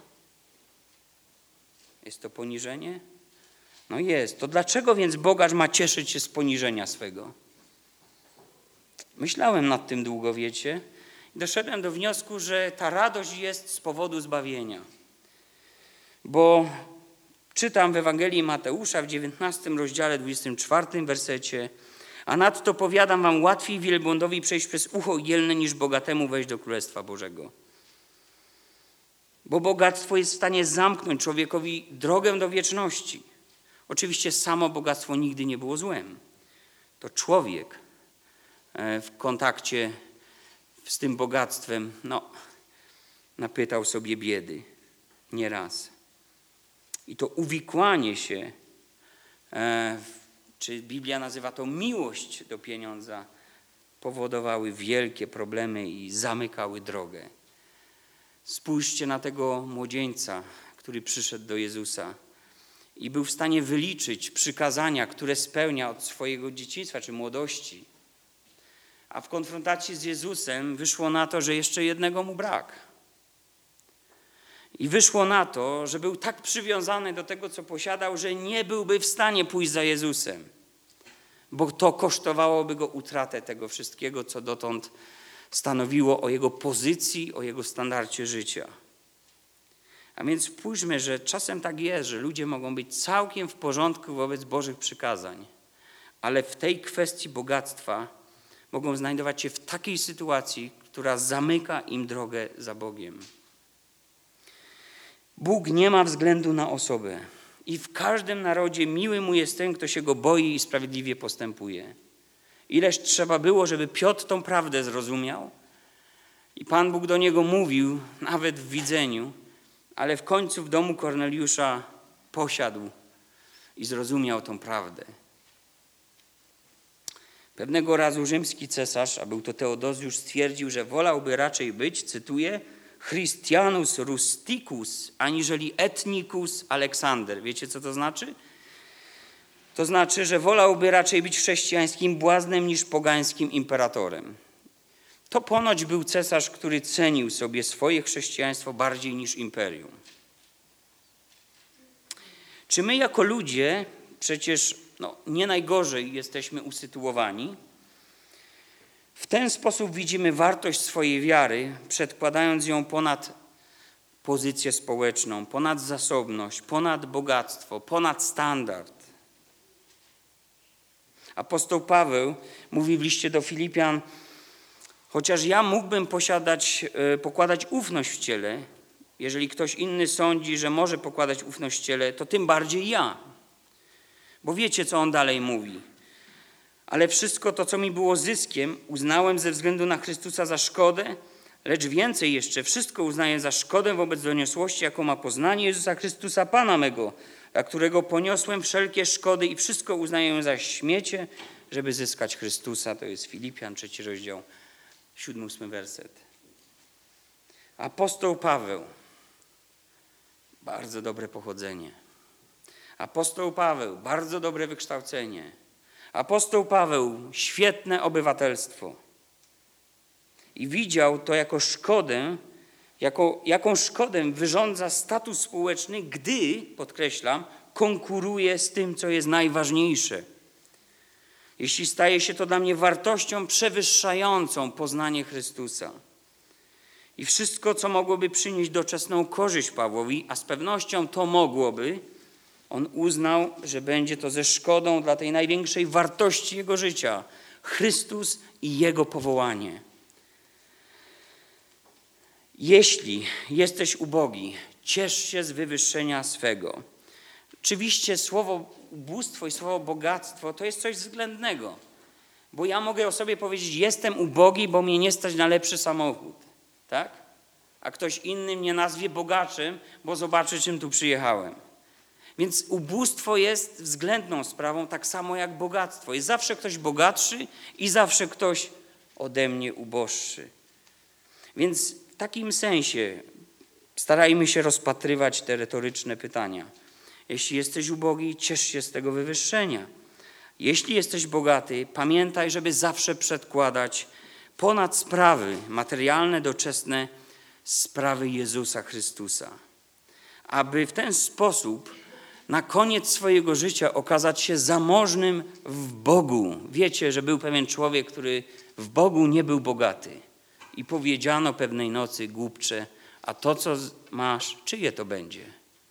Jest to poniżenie? No jest. To dlaczego więc bogacz ma cieszyć się z poniżenia swego? Myślałem nad tym długo, wiecie, i doszedłem do wniosku, że ta radość jest z powodu zbawienia. Bo czytam w Ewangelii Mateusza w dziewiętnastym rozdziale, dwudziestym czwartym wersecie: a nadto powiadam wam, łatwiej wielbłądowi przejść przez ucho igielne, niż bogatemu wejść do Królestwa Bożego. Bo bogactwo jest w stanie zamknąć człowiekowi drogę do wieczności. Oczywiście samo bogactwo nigdy nie było złem. To człowiek w kontakcie z tym bogactwem, no, napytał sobie biedy nieraz. I to uwikłanie się, e, czy Biblia nazywa to miłość do pieniądza, powodowały wielkie problemy i zamykały drogę. Spójrzcie na tego młodzieńca, który przyszedł do Jezusa i był w stanie wyliczyć przykazania, które spełnia od swojego dzieciństwa czy młodości. A w konfrontacji z Jezusem wyszło na to, że jeszcze jednego mu brak. I wyszło na to, że był tak przywiązany do tego, co posiadał, że nie byłby w stanie pójść za Jezusem, bo to kosztowałoby go utratę tego wszystkiego, co dotąd stanowiło o jego pozycji, o jego standardzie życia. A więc spójrzmy, że czasem tak jest, że ludzie mogą być całkiem w porządku wobec Bożych przykazań, ale w tej kwestii bogactwa mogą znajdować się w takiej sytuacji, która zamyka im drogę za Bogiem. Bóg nie ma względu na osobę i w każdym narodzie miły mu jest ten, kto się go boi i sprawiedliwie postępuje. Ileż trzeba było, żeby Piotr tą prawdę zrozumiał i Pan Bóg do niego mówił, nawet w widzeniu, ale w końcu w domu Korneliusza posiadł i zrozumiał tą prawdę. Pewnego razu rzymski cesarz, a był to Teodozjusz, stwierdził, że wolałby raczej być, cytuję, Christianus rusticus, aniżeli ethnicus Aleksander. Wiecie, co to znaczy? To znaczy, że wolałby raczej być chrześcijańskim błaznem niż pogańskim imperatorem. To ponoć był cesarz, który cenił sobie swoje chrześcijaństwo bardziej niż imperium. Czy my jako ludzie, przecież no, nie najgorzej jesteśmy usytuowani, w ten sposób widzimy wartość swojej wiary, przedkładając ją ponad pozycję społeczną, ponad zasobność, ponad bogactwo, ponad standard. Apostoł Paweł mówi w liście do Filipian: chociaż ja mógłbym posiadać, pokładać ufność w ciele, jeżeli ktoś inny sądzi, że może pokładać ufność w ciele, to tym bardziej ja. Bo wiecie, co on dalej mówi. Ale wszystko to, co mi było zyskiem, uznałem ze względu na Chrystusa za szkodę, lecz więcej jeszcze, wszystko uznaję za szkodę wobec doniosłości, jaką ma poznanie Jezusa Chrystusa, Pana mego, dla którego poniosłem wszelkie szkody i wszystko uznaję za śmiecie, żeby zyskać Chrystusa. To jest Filipian, trzeci rozdział, siódmy, ósmy werset. Apostoł Paweł, bardzo dobre pochodzenie. Apostoł Paweł, bardzo dobre wykształcenie. Apostoł Paweł, świetne obywatelstwo. I widział to jako szkodę, jako, jaką szkodę wyrządza status społeczny, gdy, podkreślam, konkuruje z tym, co jest najważniejsze. Jeśli staje się to dla mnie wartością przewyższającą poznanie Chrystusa. I wszystko, co mogłoby przynieść doczesną korzyść Pawłowi, a z pewnością to mogłoby, on uznał, że będzie to ze szkodą dla tej największej wartości jego życia. Chrystus i Jego powołanie. Jeśli jesteś ubogi, ciesz się z wywyższenia swego. Oczywiście słowo ubóstwo i słowo bogactwo to jest coś względnego. Bo ja mogę o sobie powiedzieć, jestem ubogi, bo mnie nie stać na lepszy samochód. Tak? A ktoś inny mnie nazwie bogaczem, bo zobaczy, czym tu przyjechałem. Więc ubóstwo jest względną sprawą, tak samo jak bogactwo. Jest zawsze ktoś bogatszy i zawsze ktoś ode mnie uboższy. Więc w takim sensie starajmy się rozpatrywać te retoryczne pytania. Jeśli jesteś ubogi, ciesz się z tego wywyższenia. Jeśli jesteś bogaty, pamiętaj, żeby zawsze przedkładać ponad sprawy materialne, doczesne, sprawy Jezusa Chrystusa. Aby w ten sposób na koniec swojego życia okazać się zamożnym w Bogu. Wiecie, że był pewien człowiek, który w Bogu nie był bogaty. I powiedziano pewnej nocy: głupcze, a to, co masz, czyje to będzie?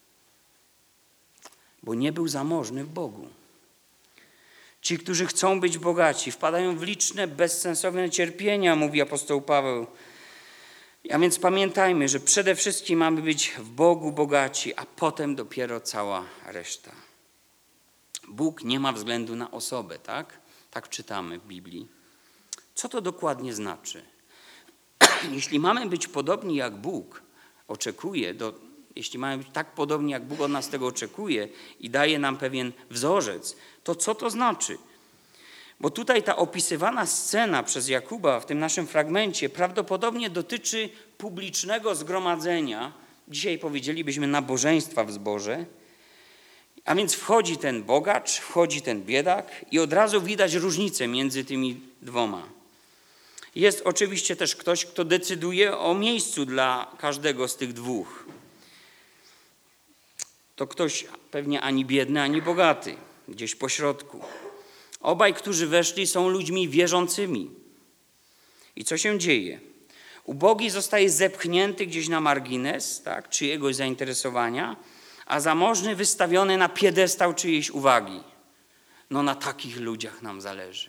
Bo nie był zamożny w Bogu. Ci, którzy chcą być bogaci, wpadają w liczne, bezsensowne cierpienia, mówi apostoł Paweł. A więc pamiętajmy, że przede wszystkim mamy być w Bogu bogaci, a potem dopiero cała reszta. Bóg nie ma względu na osobę, tak? Tak czytamy w Biblii. Co to dokładnie znaczy? Jeśli mamy być podobni jak Bóg oczekuje, do, jeśli mamy być tak podobni jak Bóg od nas tego oczekuje i daje nam pewien wzorzec, to co to znaczy? Bo tutaj ta opisywana scena przez Jakuba w tym naszym fragmencie prawdopodobnie dotyczy publicznego zgromadzenia, dzisiaj powiedzielibyśmy nabożeństwa w zborze, a więc wchodzi ten bogacz, wchodzi ten biedak i od razu widać różnicę między tymi dwoma. Jest oczywiście też ktoś, kto decyduje o miejscu dla każdego z tych dwóch. To ktoś pewnie ani biedny, ani bogaty, gdzieś po środku. Obaj, którzy weszli, są ludźmi wierzącymi. I co się dzieje? Ubogi zostaje zepchnięty gdzieś na margines, tak, czyjegoś zainteresowania, a zamożny wystawiony na piedestał czyjejś uwagi. No na takich ludziach nam zależy.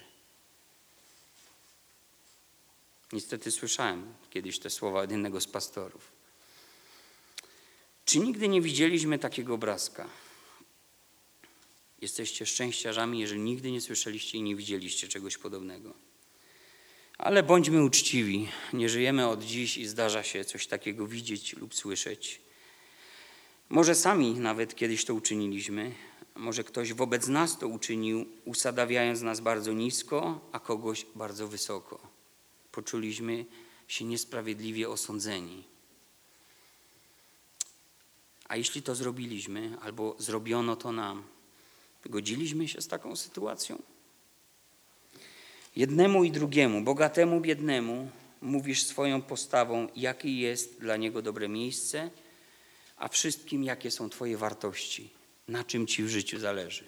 Niestety słyszałem kiedyś te słowa od jednego z pastorów. Czy nigdy nie widzieliśmy takiego obrazka? Jesteście szczęściarzami, jeżeli nigdy nie słyszeliście i nie widzieliście czegoś podobnego. Ale bądźmy uczciwi. Nie żyjemy od dziś i zdarza się coś takiego widzieć lub słyszeć. Może sami nawet kiedyś to uczyniliśmy. Może ktoś wobec nas to uczynił, usadawiając nas bardzo nisko, a kogoś bardzo wysoko. Poczuliśmy się niesprawiedliwie osądzeni. A jeśli to zrobiliśmy, albo zrobiono to nam, godziliśmy się z taką sytuacją? Jednemu i drugiemu, bogatemu, biednemu, mówisz swoją postawą, jakie jest dla niego dobre miejsce, a wszystkim, jakie są twoje wartości, na czym ci w życiu zależy.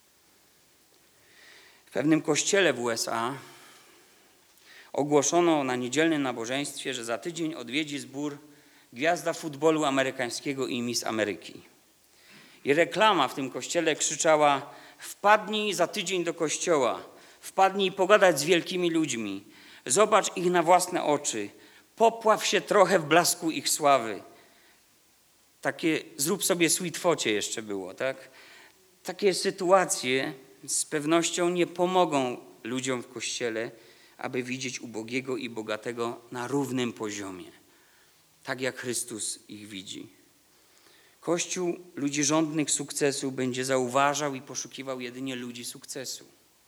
W pewnym kościele w U S A ogłoszono na niedzielnym nabożeństwie, że za tydzień odwiedzi zbór gwiazda futbolu amerykańskiego i Miss Ameryki. I reklama w tym kościele krzyczała: wpadnij za tydzień do kościoła, wpadnij pogadać z wielkimi ludźmi, zobacz ich na własne oczy, popław się trochę w blasku ich sławy. Takie zrób sobie sweet focie jeszcze było, tak? Takie sytuacje z pewnością nie pomogą ludziom w kościele, aby widzieć ubogiego i bogatego na równym poziomie, tak jak Chrystus ich widzi. Kościół ludzi żądnych sukcesu będzie zauważał i poszukiwał jedynie ludzi sukcesu.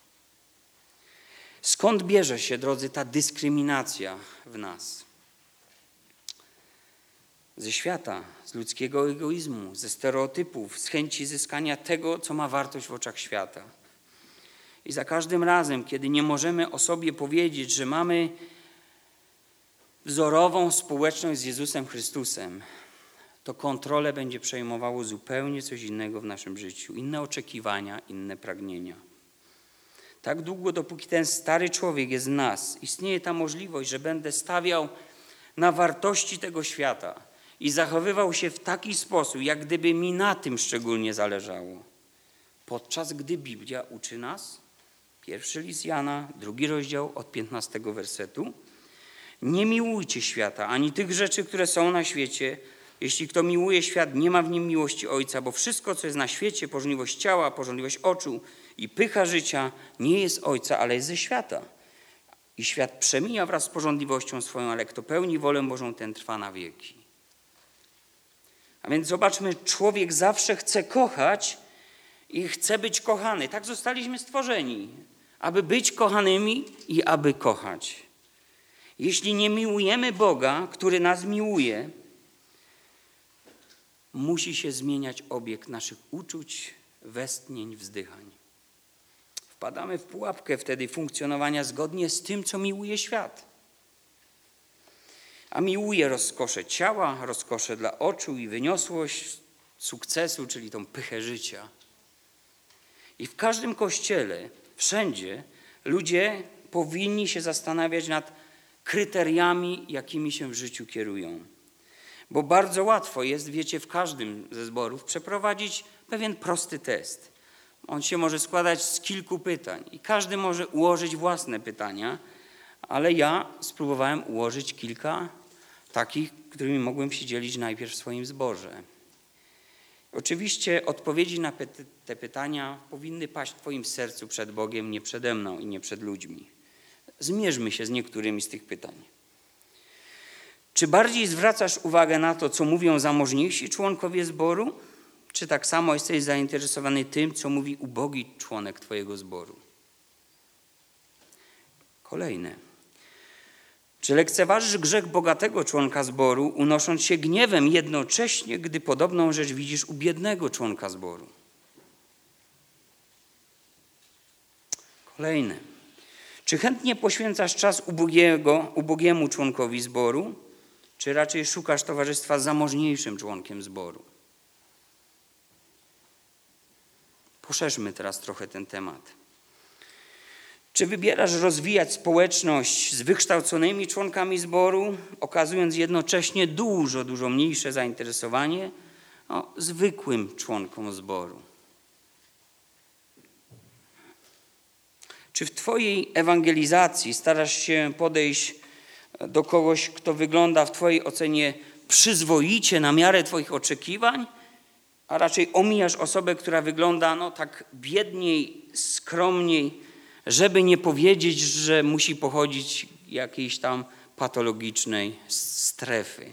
Skąd bierze się, drodzy, ta dyskryminacja w nas? Ze świata, z ludzkiego egoizmu, ze stereotypów, z chęci zyskania tego, co ma wartość w oczach świata. I za każdym razem, kiedy nie możemy o sobie powiedzieć, że mamy wzorową społeczność z Jezusem Chrystusem, to kontrolę będzie przejmowało zupełnie coś innego w naszym życiu. Inne oczekiwania, inne pragnienia. Tak długo, dopóki ten stary człowiek jest w nas, istnieje ta możliwość, że będę stawiał na wartości tego świata i zachowywał się w taki sposób, jak gdyby mi na tym szczególnie zależało. Podczas gdy Biblia uczy nas, pierwszy list Jana, drugi rozdział od piętnastego wersetu, nie miłujcie świata, ani tych rzeczy, które są na świecie. Jeśli kto miłuje świat, nie ma w nim miłości Ojca, bo wszystko, co jest na świecie, pożądliwość ciała, pożądliwość oczu i pycha życia, nie jest Ojca, ale jest ze świata. I świat przemija wraz z pożądliwością swoją, ale kto pełni wolę Bożą, ten trwa na wieki. A więc zobaczmy, człowiek zawsze chce kochać i chce być kochany. Tak zostaliśmy stworzeni, aby być kochanymi i aby kochać. Jeśli nie miłujemy Boga, który nas miłuje, musi się zmieniać obieg naszych uczuć, westchnień, wzdychań. Wpadamy w pułapkę wtedy funkcjonowania zgodnie z tym, co miłuje świat. A miłuje rozkosze ciała, rozkosze dla oczu i wyniosłość sukcesu, czyli tą pychę życia. I w każdym kościele, wszędzie ludzie powinni się zastanawiać nad kryteriami, jakimi się w życiu kierują. Bo bardzo łatwo jest, wiecie, w każdym ze zborów przeprowadzić pewien prosty test. On się może składać z kilku pytań i każdy może ułożyć własne pytania, ale ja spróbowałem ułożyć kilka takich, którymi mogłem się dzielić najpierw w swoim zborze. Oczywiście odpowiedzi na te pytania powinny paść w twoim sercu przed Bogiem, nie przede mną i nie przed ludźmi. Zmierzmy się z niektórymi z tych pytań. Czy bardziej zwracasz uwagę na to, co mówią zamożniejsi członkowie zboru? Czy tak samo jesteś zainteresowany tym, co mówi ubogi członek twojego zboru? Kolejne. Czy lekceważysz grzech bogatego członka zboru, unosząc się gniewem jednocześnie, gdy podobną rzecz widzisz u biednego członka zboru? Kolejne. Czy chętnie poświęcasz czas ubogiego, ubogiemu członkowi zboru, czy raczej szukasz towarzystwa z zamożniejszym członkiem zboru? Poszerzmy teraz trochę ten temat. Czy wybierasz rozwijać społeczność z wykształconymi członkami zboru, okazując jednocześnie dużo, dużo mniejsze zainteresowanie no, zwykłym członkom zboru? Czy w twojej ewangelizacji starasz się podejść do kogoś, kto wygląda w twojej ocenie przyzwoicie na miarę twoich oczekiwań, a raczej omijasz osobę, która wygląda no tak biedniej, skromniej, żeby nie powiedzieć, że musi pochodzić z jakiejś tam patologicznej strefy?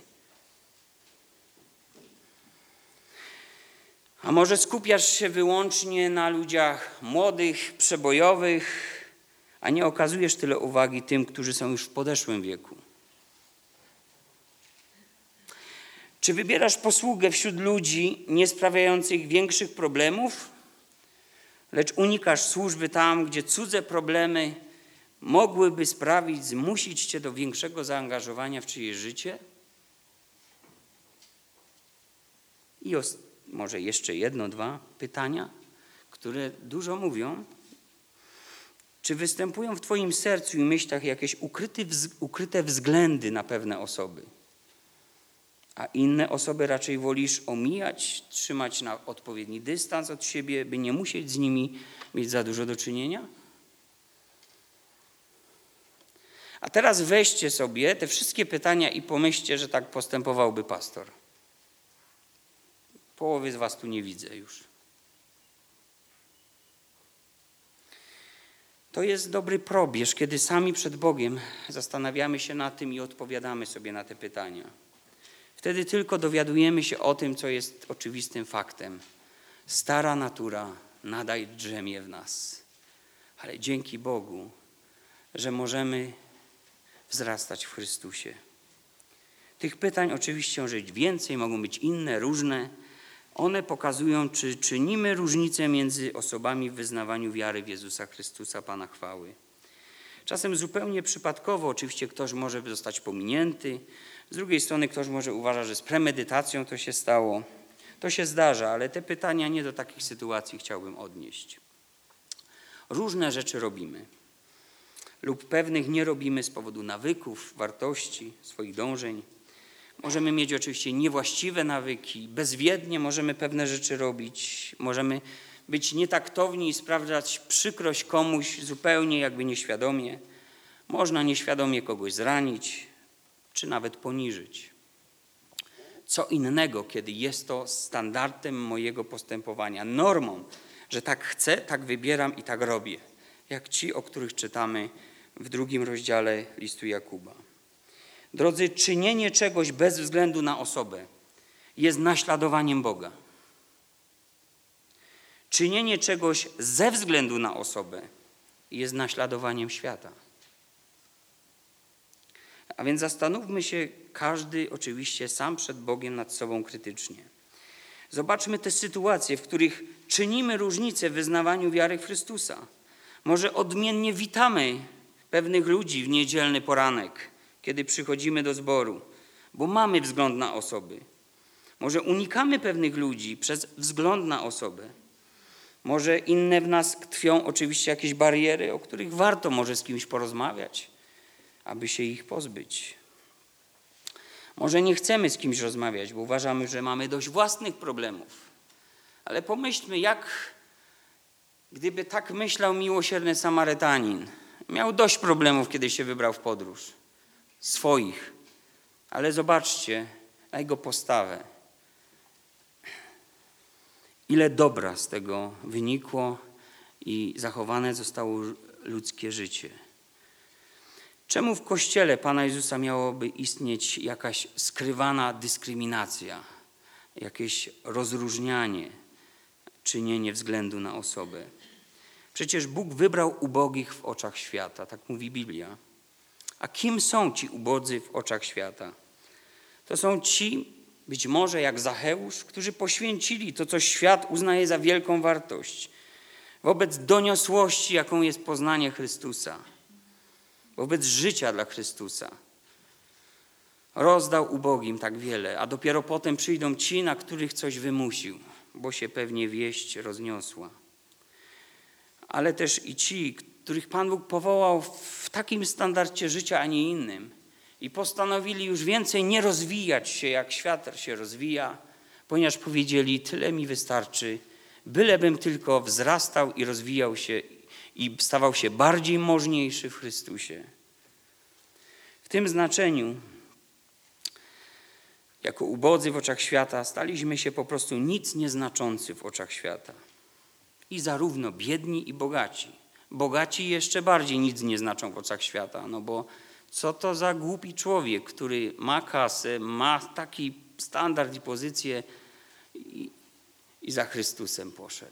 A może skupiasz się wyłącznie na ludziach młodych, przebojowych, a nie okazujesz tyle uwagi tym, którzy są już w podeszłym wieku? Czy wybierasz posługę wśród ludzi nie sprawiających większych problemów, lecz unikasz służby tam, gdzie cudze problemy mogłyby sprawić, zmusić cię do większego zaangażowania w czyjeś życie? I os- może jeszcze jedno, dwa pytania, które dużo mówią. Czy występują w twoim sercu i myślach jakieś ukryte, wz- ukryte względy na pewne osoby, a inne osoby raczej wolisz omijać, trzymać na odpowiedni dystans od siebie, by nie musieć z nimi mieć za dużo do czynienia? A teraz weźcie sobie te wszystkie pytania i pomyślcie, że tak postępowałby pastor. Połowy z was tu nie widzę już. To jest dobry probierz, kiedy sami przed Bogiem zastanawiamy się nad tym i odpowiadamy sobie na te pytania. Wtedy tylko dowiadujemy się o tym, co jest oczywistym faktem. Stara natura nadal drzemie w nas. Ale dzięki Bogu, że możemy wzrastać w Chrystusie. Tych pytań oczywiście może być więcej, mogą być inne, różne. One pokazują, czy czynimy różnicę między osobami w wyznawaniu wiary w Jezusa Chrystusa, Pana chwały. Czasem zupełnie przypadkowo oczywiście ktoś może zostać pominięty, z drugiej strony ktoś może uważać, że z premedytacją to się stało. To się zdarza, ale te pytania nie do takich sytuacji chciałbym odnieść. Różne rzeczy robimy lub pewnych nie robimy z powodu nawyków, wartości, swoich dążeń. Możemy mieć oczywiście niewłaściwe nawyki, bezwiednie możemy pewne rzeczy robić, możemy być nietaktowni i sprawiać przykrość komuś zupełnie jakby nieświadomie. Można nieświadomie kogoś zranić, czy nawet poniżyć. Co innego, kiedy jest to standardem mojego postępowania, normą, że tak chcę, tak wybieram i tak robię, jak ci, o których czytamy w drugim rozdziale listu Jakuba. Drodzy, czynienie czegoś bez względu na osobę jest naśladowaniem Boga. Czynienie czegoś ze względu na osobę jest naśladowaniem świata. A więc zastanówmy się, każdy oczywiście sam przed Bogiem nad sobą krytycznie. Zobaczmy te sytuacje, w których czynimy różnicę w wyznawaniu wiary w Chrystusa. Może odmiennie witamy pewnych ludzi w niedzielny poranek, kiedy przychodzimy do zboru, bo mamy wzgląd na osoby. Może unikamy pewnych ludzi przez wzgląd na osobę. Może inne w nas tkwią oczywiście jakieś bariery, o których warto może z kimś porozmawiać, aby się ich pozbyć. Może nie chcemy z kimś rozmawiać, bo uważamy, że mamy dość własnych problemów. Ale pomyślmy, jak gdyby tak myślał miłosierny Samarytanin. Miał dość problemów, kiedy się wybrał w podróż. Swoich. Ale zobaczcie na jego postawę. Ile dobra z tego wynikło i zachowane zostało ludzkie życie. Czemu w Kościele Pana Jezusa miałoby istnieć jakaś skrywana dyskryminacja, jakieś rozróżnianie, czynienie względu na osobę? Przecież Bóg wybrał ubogich w oczach świata, tak mówi Biblia. A kim są ci ubodzy w oczach świata? To są ci, być może jak Zacheusz, którzy poświęcili to, co świat uznaje za wielką wartość, wobec doniosłości, jaką jest poznanie Chrystusa, wobec życia dla Chrystusa. Rozdał ubogim tak wiele, a dopiero potem przyjdą ci, na których coś wymusił, bo się pewnie wieść rozniosła. Ale też i ci, których Pan Bóg powołał w takim standardzie życia, a nie innym i postanowili już więcej nie rozwijać się, jak świat się rozwija, ponieważ powiedzieli, tyle mi wystarczy, bylebym tylko wzrastał i rozwijał się i stawał się bardziej możniejszy w Chrystusie. W tym znaczeniu, jako ubodzy w oczach świata, staliśmy się po prostu nic nieznaczący w oczach świata. I zarówno biedni i bogaci. Bogaci jeszcze bardziej nic nie znaczą w oczach świata, no bo co to za głupi człowiek, który ma kasę, ma taki standard i pozycję i, i za Chrystusem poszedł.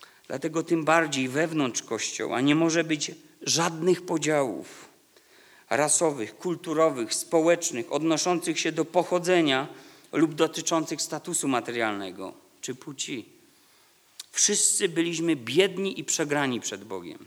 Dlatego tym bardziej wewnątrz Kościoła nie może być żadnych podziałów. rasowych, kulturowych, społecznych, odnoszących się do pochodzenia lub dotyczących statusu materialnego czy płci. Wszyscy byliśmy biedni i przegrani przed Bogiem.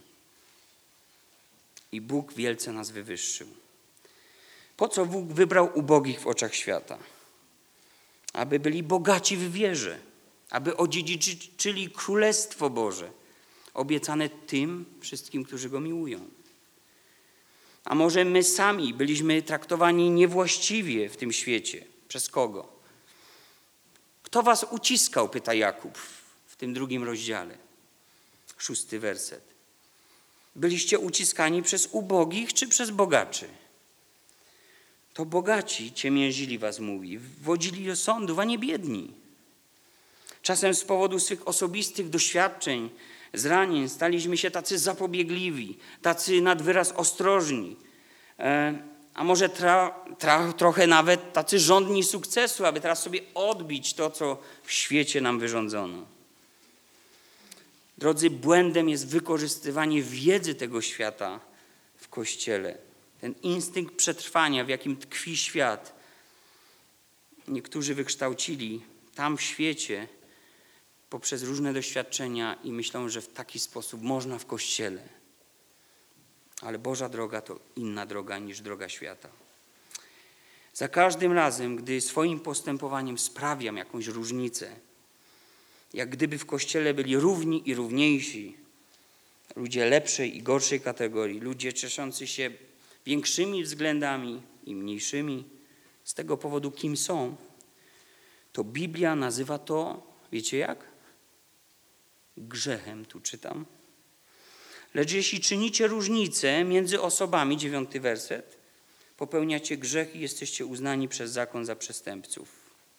I Bóg wielce nas wywyższył. Po co Bóg wybrał ubogich w oczach świata? Aby byli bogaci w wierze, aby odziedziczyli Królestwo Boże, obiecane tym wszystkim, którzy Go miłują. A może my sami byliśmy traktowani niewłaściwie w tym świecie? Przez kogo? Kto was uciskał, pyta Jakub w tym drugim rozdziale, szósty werset. Byliście uciskani przez ubogich czy przez bogaczy? To bogaci ciemiężyli was, mówi, wodzili do sądów, a nie biedni. Czasem z powodu swych osobistych doświadczeń, zranień staliśmy się tacy zapobiegliwi, tacy nad wyraz ostrożni, a może tra, tra, trochę nawet tacy żądni sukcesu, aby teraz sobie odbić to, co w świecie nam wyrządzono. Drodzy, błędem jest wykorzystywanie wiedzy tego świata w Kościele. Ten instynkt przetrwania, w jakim tkwi świat, niektórzy wykształcili tam w świecie poprzez różne doświadczenia i myślą, że w taki sposób można w Kościele. Ale Boża droga to inna droga niż droga świata. Za każdym razem, gdy swoim postępowaniem sprawiam jakąś różnicę, jak gdyby w Kościele byli równi i równiejsi, ludzie lepszej i gorszej kategorii, ludzie cieszący się większymi względami i mniejszymi, z tego powodu kim są, to Biblia nazywa to, wiecie jak? Grzechem, tu czytam. Lecz jeśli czynicie różnicę między osobami, dziewiąty werset, popełniacie grzech i jesteście uznani przez zakon za przestępców.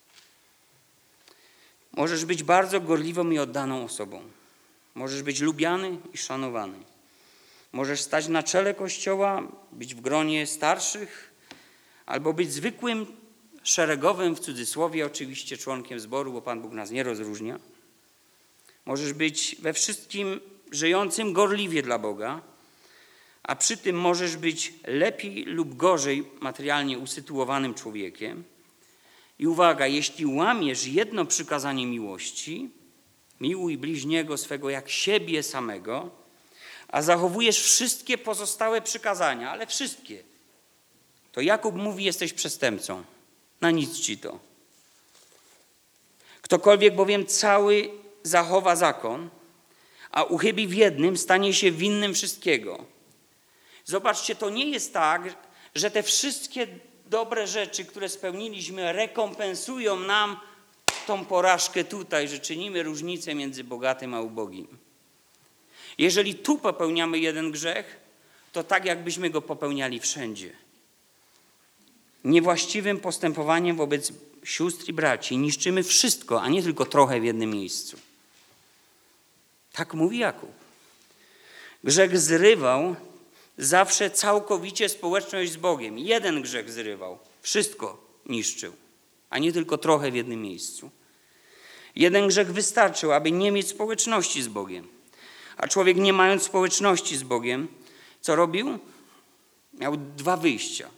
Możesz być bardzo gorliwą i oddaną osobą. Możesz być lubiany i szanowany. Możesz stać na czele Kościoła, być w gronie starszych, albo być zwykłym, szeregowym, w cudzysłowie oczywiście, członkiem zboru, bo Pan Bóg nas nie rozróżnia. Możesz być we wszystkim żyjącym gorliwie dla Boga, a przy tym możesz być lepiej lub gorzej materialnie usytuowanym człowiekiem. I uwaga, jeśli łamiesz jedno przykazanie miłości, miłuj bliźniego swego jak siebie samego, a zachowujesz wszystkie pozostałe przykazania, ale wszystkie, to Jakub mówi, jesteś przestępcą. Na nic ci to. Ktokolwiek bowiem cały zachowa zakon, a uchybi w jednym, stanie się winnym wszystkiego. Zobaczcie, to nie jest tak, że te wszystkie dobre rzeczy, które spełniliśmy, rekompensują nam tą porażkę tutaj, że czynimy różnicę między bogatym a ubogim. Jeżeli tu popełniamy jeden grzech, to tak jakbyśmy go popełniali wszędzie. Niewłaściwym postępowaniem wobec sióstr i braci niszczymy wszystko, a nie tylko trochę w jednym miejscu. Tak mówi Jakub. Grzech zrywał zawsze całkowicie społeczność z Bogiem. Jeden grzech zrywał, wszystko niszczył, a nie tylko trochę w jednym miejscu. Jeden grzech wystarczył, aby nie mieć społeczności z Bogiem. A człowiek, nie mając społeczności z Bogiem, co robił? Miał dwa wyjścia.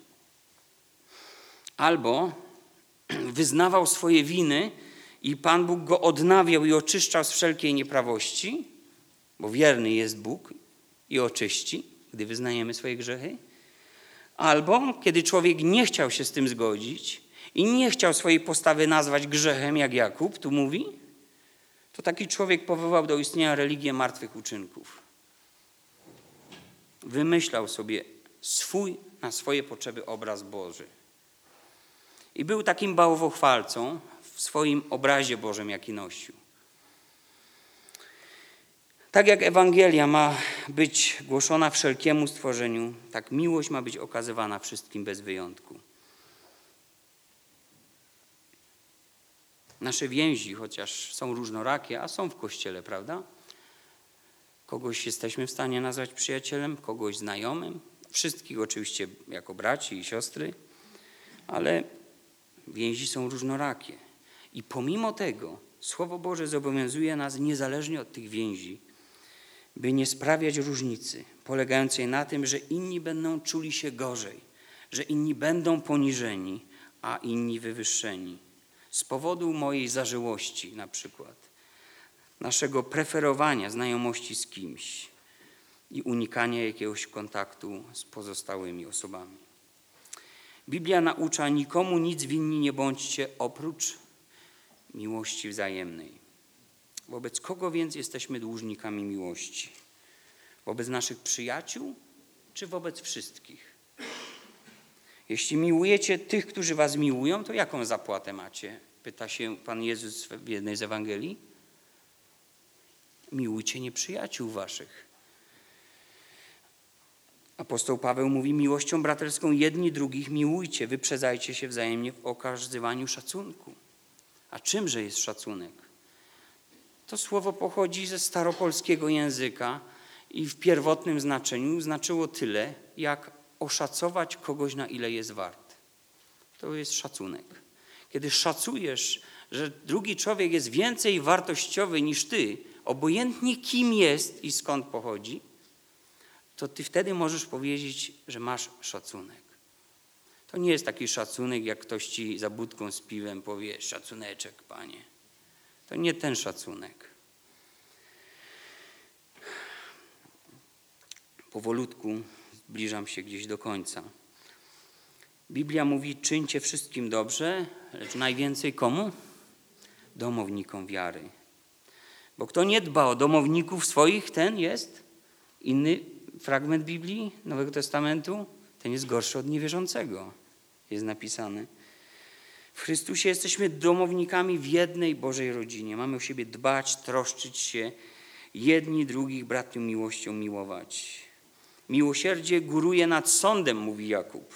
Albo wyznawał swoje winy i Pan Bóg go odnawiał i oczyszczał z wszelkiej nieprawości, bo wierny jest Bóg i oczyści, gdy wyznajemy swoje grzechy. Albo kiedy człowiek nie chciał się z tym zgodzić i nie chciał swojej postawy nazwać grzechem, jak Jakub tu mówi, to taki człowiek powołał do istnienia religię martwych uczynków. Wymyślał sobie swój, na swoje potrzeby obraz Boży. I był takim bałwochwalcą w swoim obrazie Bożym, jaki nosił. Tak jak Ewangelia ma być głoszona wszelkiemu stworzeniu, tak miłość ma być okazywana wszystkim bez wyjątku. Nasze więzi, chociaż są różnorakie, a są w Kościele, prawda? Kogoś jesteśmy w stanie nazwać przyjacielem, kogoś znajomym, wszystkich oczywiście jako braci i siostry, ale więzi są różnorakie. I pomimo tego Słowo Boże zobowiązuje nas niezależnie od tych więzi, by nie sprawiać różnicy polegającej na tym, że inni będą czuli się gorzej, że inni będą poniżeni, a inni wywyższeni. Z powodu mojej zażyłości na przykład, naszego preferowania znajomości z kimś i unikania jakiegoś kontaktu z pozostałymi osobami. Biblia naucza: nikomu nic winni nie bądźcie oprócz miłości wzajemnej. Wobec kogo więc jesteśmy dłużnikami miłości? Wobec naszych przyjaciół czy wobec wszystkich? Jeśli miłujecie tych, którzy was miłują, to jaką zapłatę macie? Pyta się Pan Jezus w jednej z Ewangelii. Miłujcie nieprzyjaciół waszych. Apostoł Paweł mówi: miłością braterską jedni drugich miłujcie, wyprzedzajcie się wzajemnie w okazywaniu szacunku. A czymże jest szacunek? To słowo pochodzi ze staropolskiego języka i w pierwotnym znaczeniu znaczyło tyle, jak oszacować kogoś, na ile jest wart. To jest szacunek. Kiedy szacujesz, że drugi człowiek jest więcej wartościowy niż ty, obojętnie kim jest i skąd pochodzi, to ty wtedy możesz powiedzieć, że masz szacunek. To nie jest taki szacunek, jak ktoś ci za budką z piwem powie: szacuneczek, panie. To nie ten szacunek. Powolutku zbliżam się gdzieś do końca. Biblia mówi: czyńcie wszystkim dobrze, lecz najwięcej komu? Domownikom wiary. Bo kto nie dba o domowników swoich, ten jest, inny fragment Biblii, Nowego Testamentu, ten jest gorszy od niewierzącego. Jest napisane. W Chrystusie jesteśmy domownikami w jednej Bożej rodzinie. Mamy o siebie dbać, troszczyć się, jedni drugich bratnią miłością miłować. Miłosierdzie góruje nad sądem, mówi Jakub.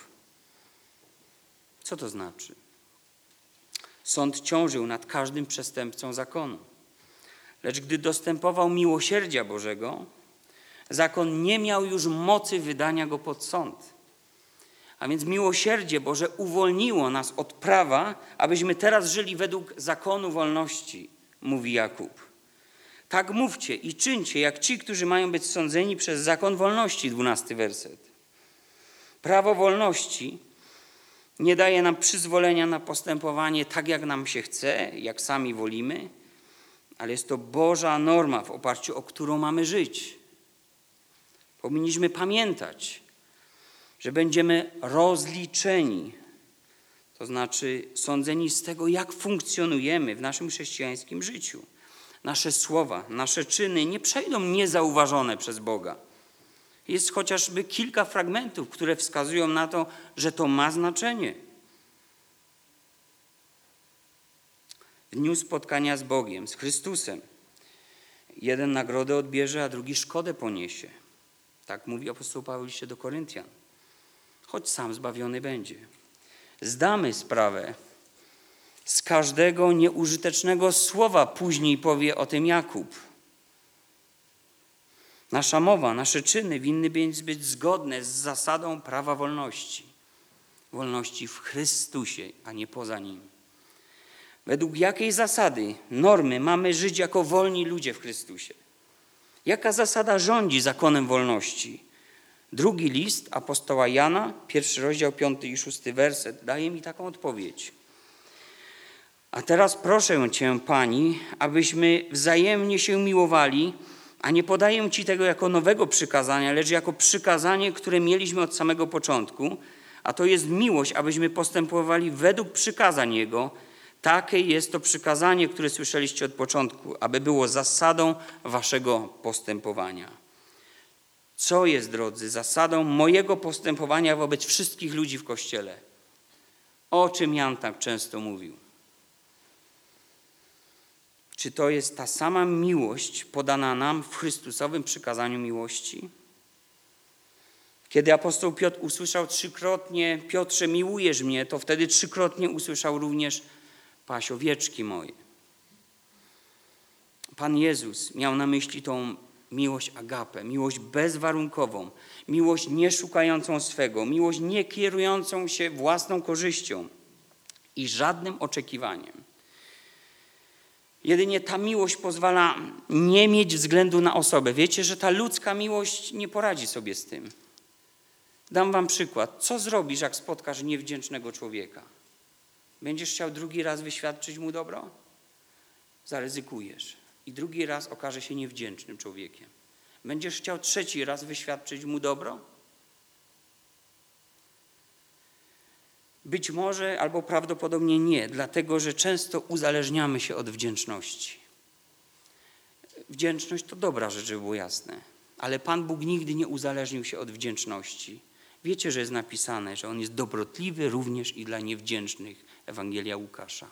Co to znaczy? Sąd ciążył nad każdym przestępcą zakonu. Lecz gdy dostępował miłosierdzia Bożego, zakon nie miał już mocy wydania go pod sąd. A więc miłosierdzie Boże uwolniło nas od prawa, abyśmy teraz żyli według zakonu wolności, mówi Jakub. Tak mówcie i czyńcie, jak ci, którzy mają być sądzeni przez zakon wolności, dwunasty werset. Prawo wolności nie daje nam przyzwolenia na postępowanie tak, jak nam się chce, jak sami wolimy, ale jest to Boża norma, w oparciu o którą mamy żyć. Powinniśmy pamiętać, że będziemy rozliczeni, to znaczy sądzeni z tego, jak funkcjonujemy w naszym chrześcijańskim życiu. Nasze słowa, nasze czyny nie przejdą niezauważone przez Boga. Jest chociażby kilka fragmentów, które wskazują na to, że to ma znaczenie. W dniu spotkania z Bogiem, z Chrystusem, jeden nagrodę odbierze, a drugi szkodę poniesie. Tak mówi apostoł Paweł w liście do Koryntian. Choć sam zbawiony będzie. Zdamy sprawę z każdego nieużytecznego słowa, później powie o tym Jakub. Nasza mowa, nasze czyny winny być zgodne z zasadą prawa wolności. Wolności w Chrystusie, a nie poza Nim. Według jakiej zasady, normy mamy żyć jako wolni ludzie w Chrystusie? Jaka zasada rządzi zakonem wolności? Drugi list apostoła Jana, pierwszy rozdział, piąty i szósty werset, daje mi taką odpowiedź. A teraz proszę Cię, Pani, abyśmy wzajemnie się miłowali, a nie podaję Ci tego jako nowego przykazania, lecz jako przykazanie, które mieliśmy od samego początku, a to jest miłość, abyśmy postępowali według przykazań Jego. Takie jest to przykazanie, które słyszeliście od początku, aby było zasadą waszego postępowania. Co jest, drodzy, zasadą mojego postępowania wobec wszystkich ludzi w Kościele? O czym Jan tak często mówił? Czy to jest ta sama miłość podana nam w Chrystusowym przykazaniu miłości? Kiedy apostoł Piotr usłyszał trzykrotnie: Piotrze, miłujesz mnie, to wtedy trzykrotnie usłyszał również: paś owieczki moje. Pan Jezus miał na myśli tą miłość agapę, miłość bezwarunkową, miłość nie szukającą swego, miłość nie kierującą się własną korzyścią i żadnym oczekiwaniem. Jedynie ta miłość pozwala nie mieć względu na osobę. Wiecie, że ta ludzka miłość nie poradzi sobie z tym. Dam wam przykład. Co zrobisz, jak spotkasz niewdzięcznego człowieka? Będziesz chciał drugi raz wyświadczyć mu dobro? Zaryzykujesz. I drugi raz okaże się niewdzięcznym człowiekiem. Będziesz chciał trzeci raz wyświadczyć mu dobro? Być może albo prawdopodobnie nie, dlatego że często uzależniamy się od wdzięczności. Wdzięczność to dobra rzecz, żeby było jasne, ale Pan Bóg nigdy nie uzależnił się od wdzięczności. Wiecie, że jest napisane, że On jest dobrotliwy również i dla niewdzięcznych. Ewangelia Łukasza.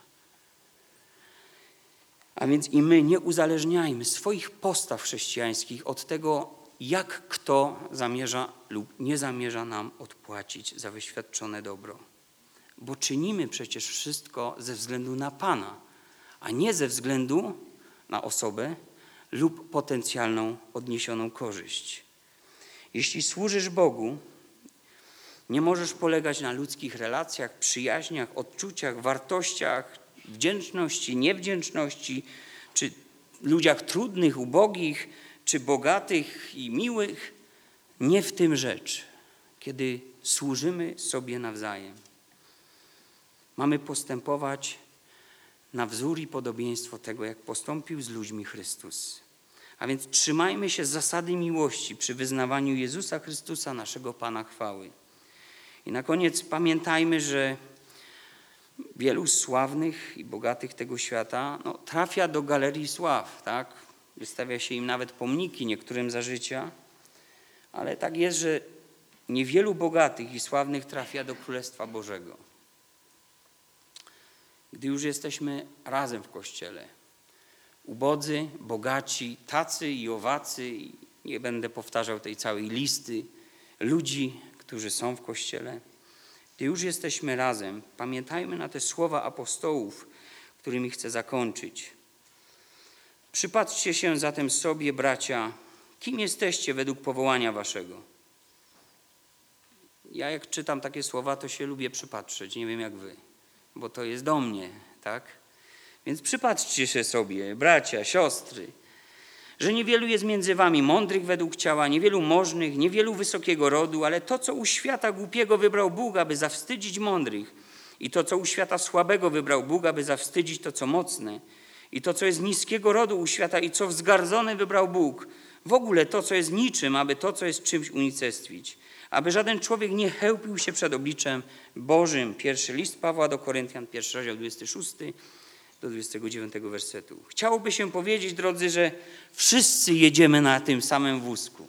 A więc i my nie uzależniajmy swoich postaw chrześcijańskich od tego, jak kto zamierza lub nie zamierza nam odpłacić za wyświadczone dobro. Bo czynimy przecież wszystko ze względu na Pana, a nie ze względu na osobę lub potencjalną odniesioną korzyść. Jeśli służysz Bogu, nie możesz polegać na ludzkich relacjach, przyjaźniach, odczuciach, wartościach, wdzięczności, niewdzięczności, czy ludziach trudnych, ubogich, czy bogatych i miłych. Nie w tym rzecz, kiedy służymy sobie nawzajem. Mamy postępować na wzór i podobieństwo tego, jak postąpił z ludźmi Chrystus. A więc trzymajmy się zasady miłości przy wyznawaniu Jezusa Chrystusa, naszego Pana chwały. I na koniec pamiętajmy, że wielu sławnych i bogatych tego świata no, trafia do galerii sław, tak? Wystawia się im nawet pomniki, niektórym za życia, ale tak jest, że niewielu bogatych i sławnych trafia do Królestwa Bożego. Gdy już jesteśmy razem w Kościele, ubodzy, bogaci, tacy i owacy, i nie będę powtarzał tej całej listy ludzi, którzy są w Kościele. Gdy już jesteśmy razem, pamiętajmy na te słowa apostołów, którymi chcę zakończyć. Przypatrzcie się zatem sobie, bracia, kim jesteście według powołania waszego. Ja jak czytam takie słowa, to się lubię przypatrzeć, nie wiem jak wy, bo to jest do mnie, tak? Więc przypatrzcie się sobie, bracia, siostry, że niewielu jest między wami mądrych według ciała, niewielu możnych, niewielu wysokiego rodu, ale to, co u świata głupiego wybrał Bóg, aby zawstydzić mądrych, i to, co u świata słabego wybrał Bóg, aby zawstydzić to, co mocne, i to, co jest niskiego rodu u świata i co wzgardzone wybrał Bóg, w ogóle to, co jest niczym, aby to, co jest czymś unicestwić, aby żaden człowiek nie chełpił się przed obliczem Bożym. Pierwszy list Pawła do Koryntian, pierwszy rozdział dwudziesty szósty do dwudziestego dziewiątego wersetu. Chciałoby się powiedzieć, drodzy, że wszyscy jedziemy na tym samym wózku.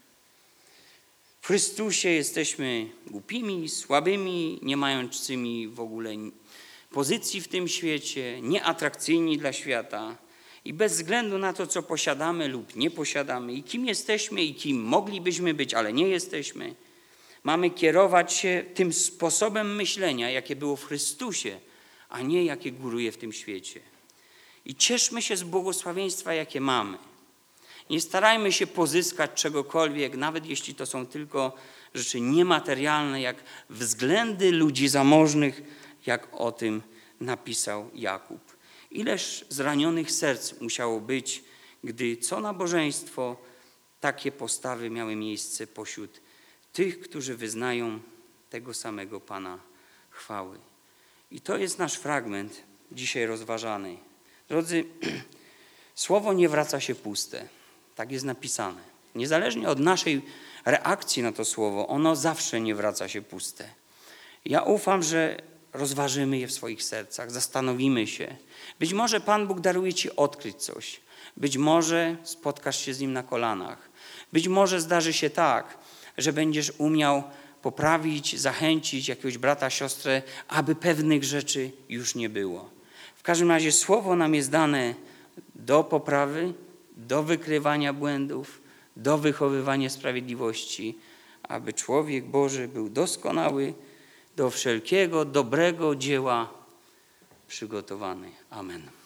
W Chrystusie jesteśmy głupimi, słabymi, nie mającymi w ogóle pozycji w tym świecie, nieatrakcyjni dla świata i bez względu na to, co posiadamy lub nie posiadamy i kim jesteśmy i kim moglibyśmy być, ale nie jesteśmy, mamy kierować się tym sposobem myślenia, jakie było w Chrystusie, a nie jakie góruje w tym świecie. I cieszmy się z błogosławieństwa, jakie mamy. Nie starajmy się pozyskać czegokolwiek, nawet jeśli to są tylko rzeczy niematerialne, jak względy ludzi zamożnych, jak o tym napisał Jakub. Ileż zranionych serc musiało być, gdy co nabożeństwo takie postawy miały miejsce pośród tych, którzy wyznają tego samego Pana chwały. I to jest nasz fragment dzisiaj rozważany. Drodzy, słowo nie wraca się puste. Tak jest napisane. Niezależnie od naszej reakcji na to słowo, ono zawsze nie wraca się puste. Ja ufam, że rozważymy je w swoich sercach, zastanowimy się. Być może Pan Bóg daruje ci odkryć coś. Być może spotkasz się z Nim na kolanach. Być może zdarzy się tak, że będziesz umiał poprawić, zachęcić jakiegoś brata, siostrę, aby pewnych rzeczy już nie było. W każdym razie słowo nam jest dane do poprawy, do wykrywania błędów, do wychowywania sprawiedliwości, aby człowiek Boży był doskonały, do wszelkiego dobrego dzieła przygotowany. Amen.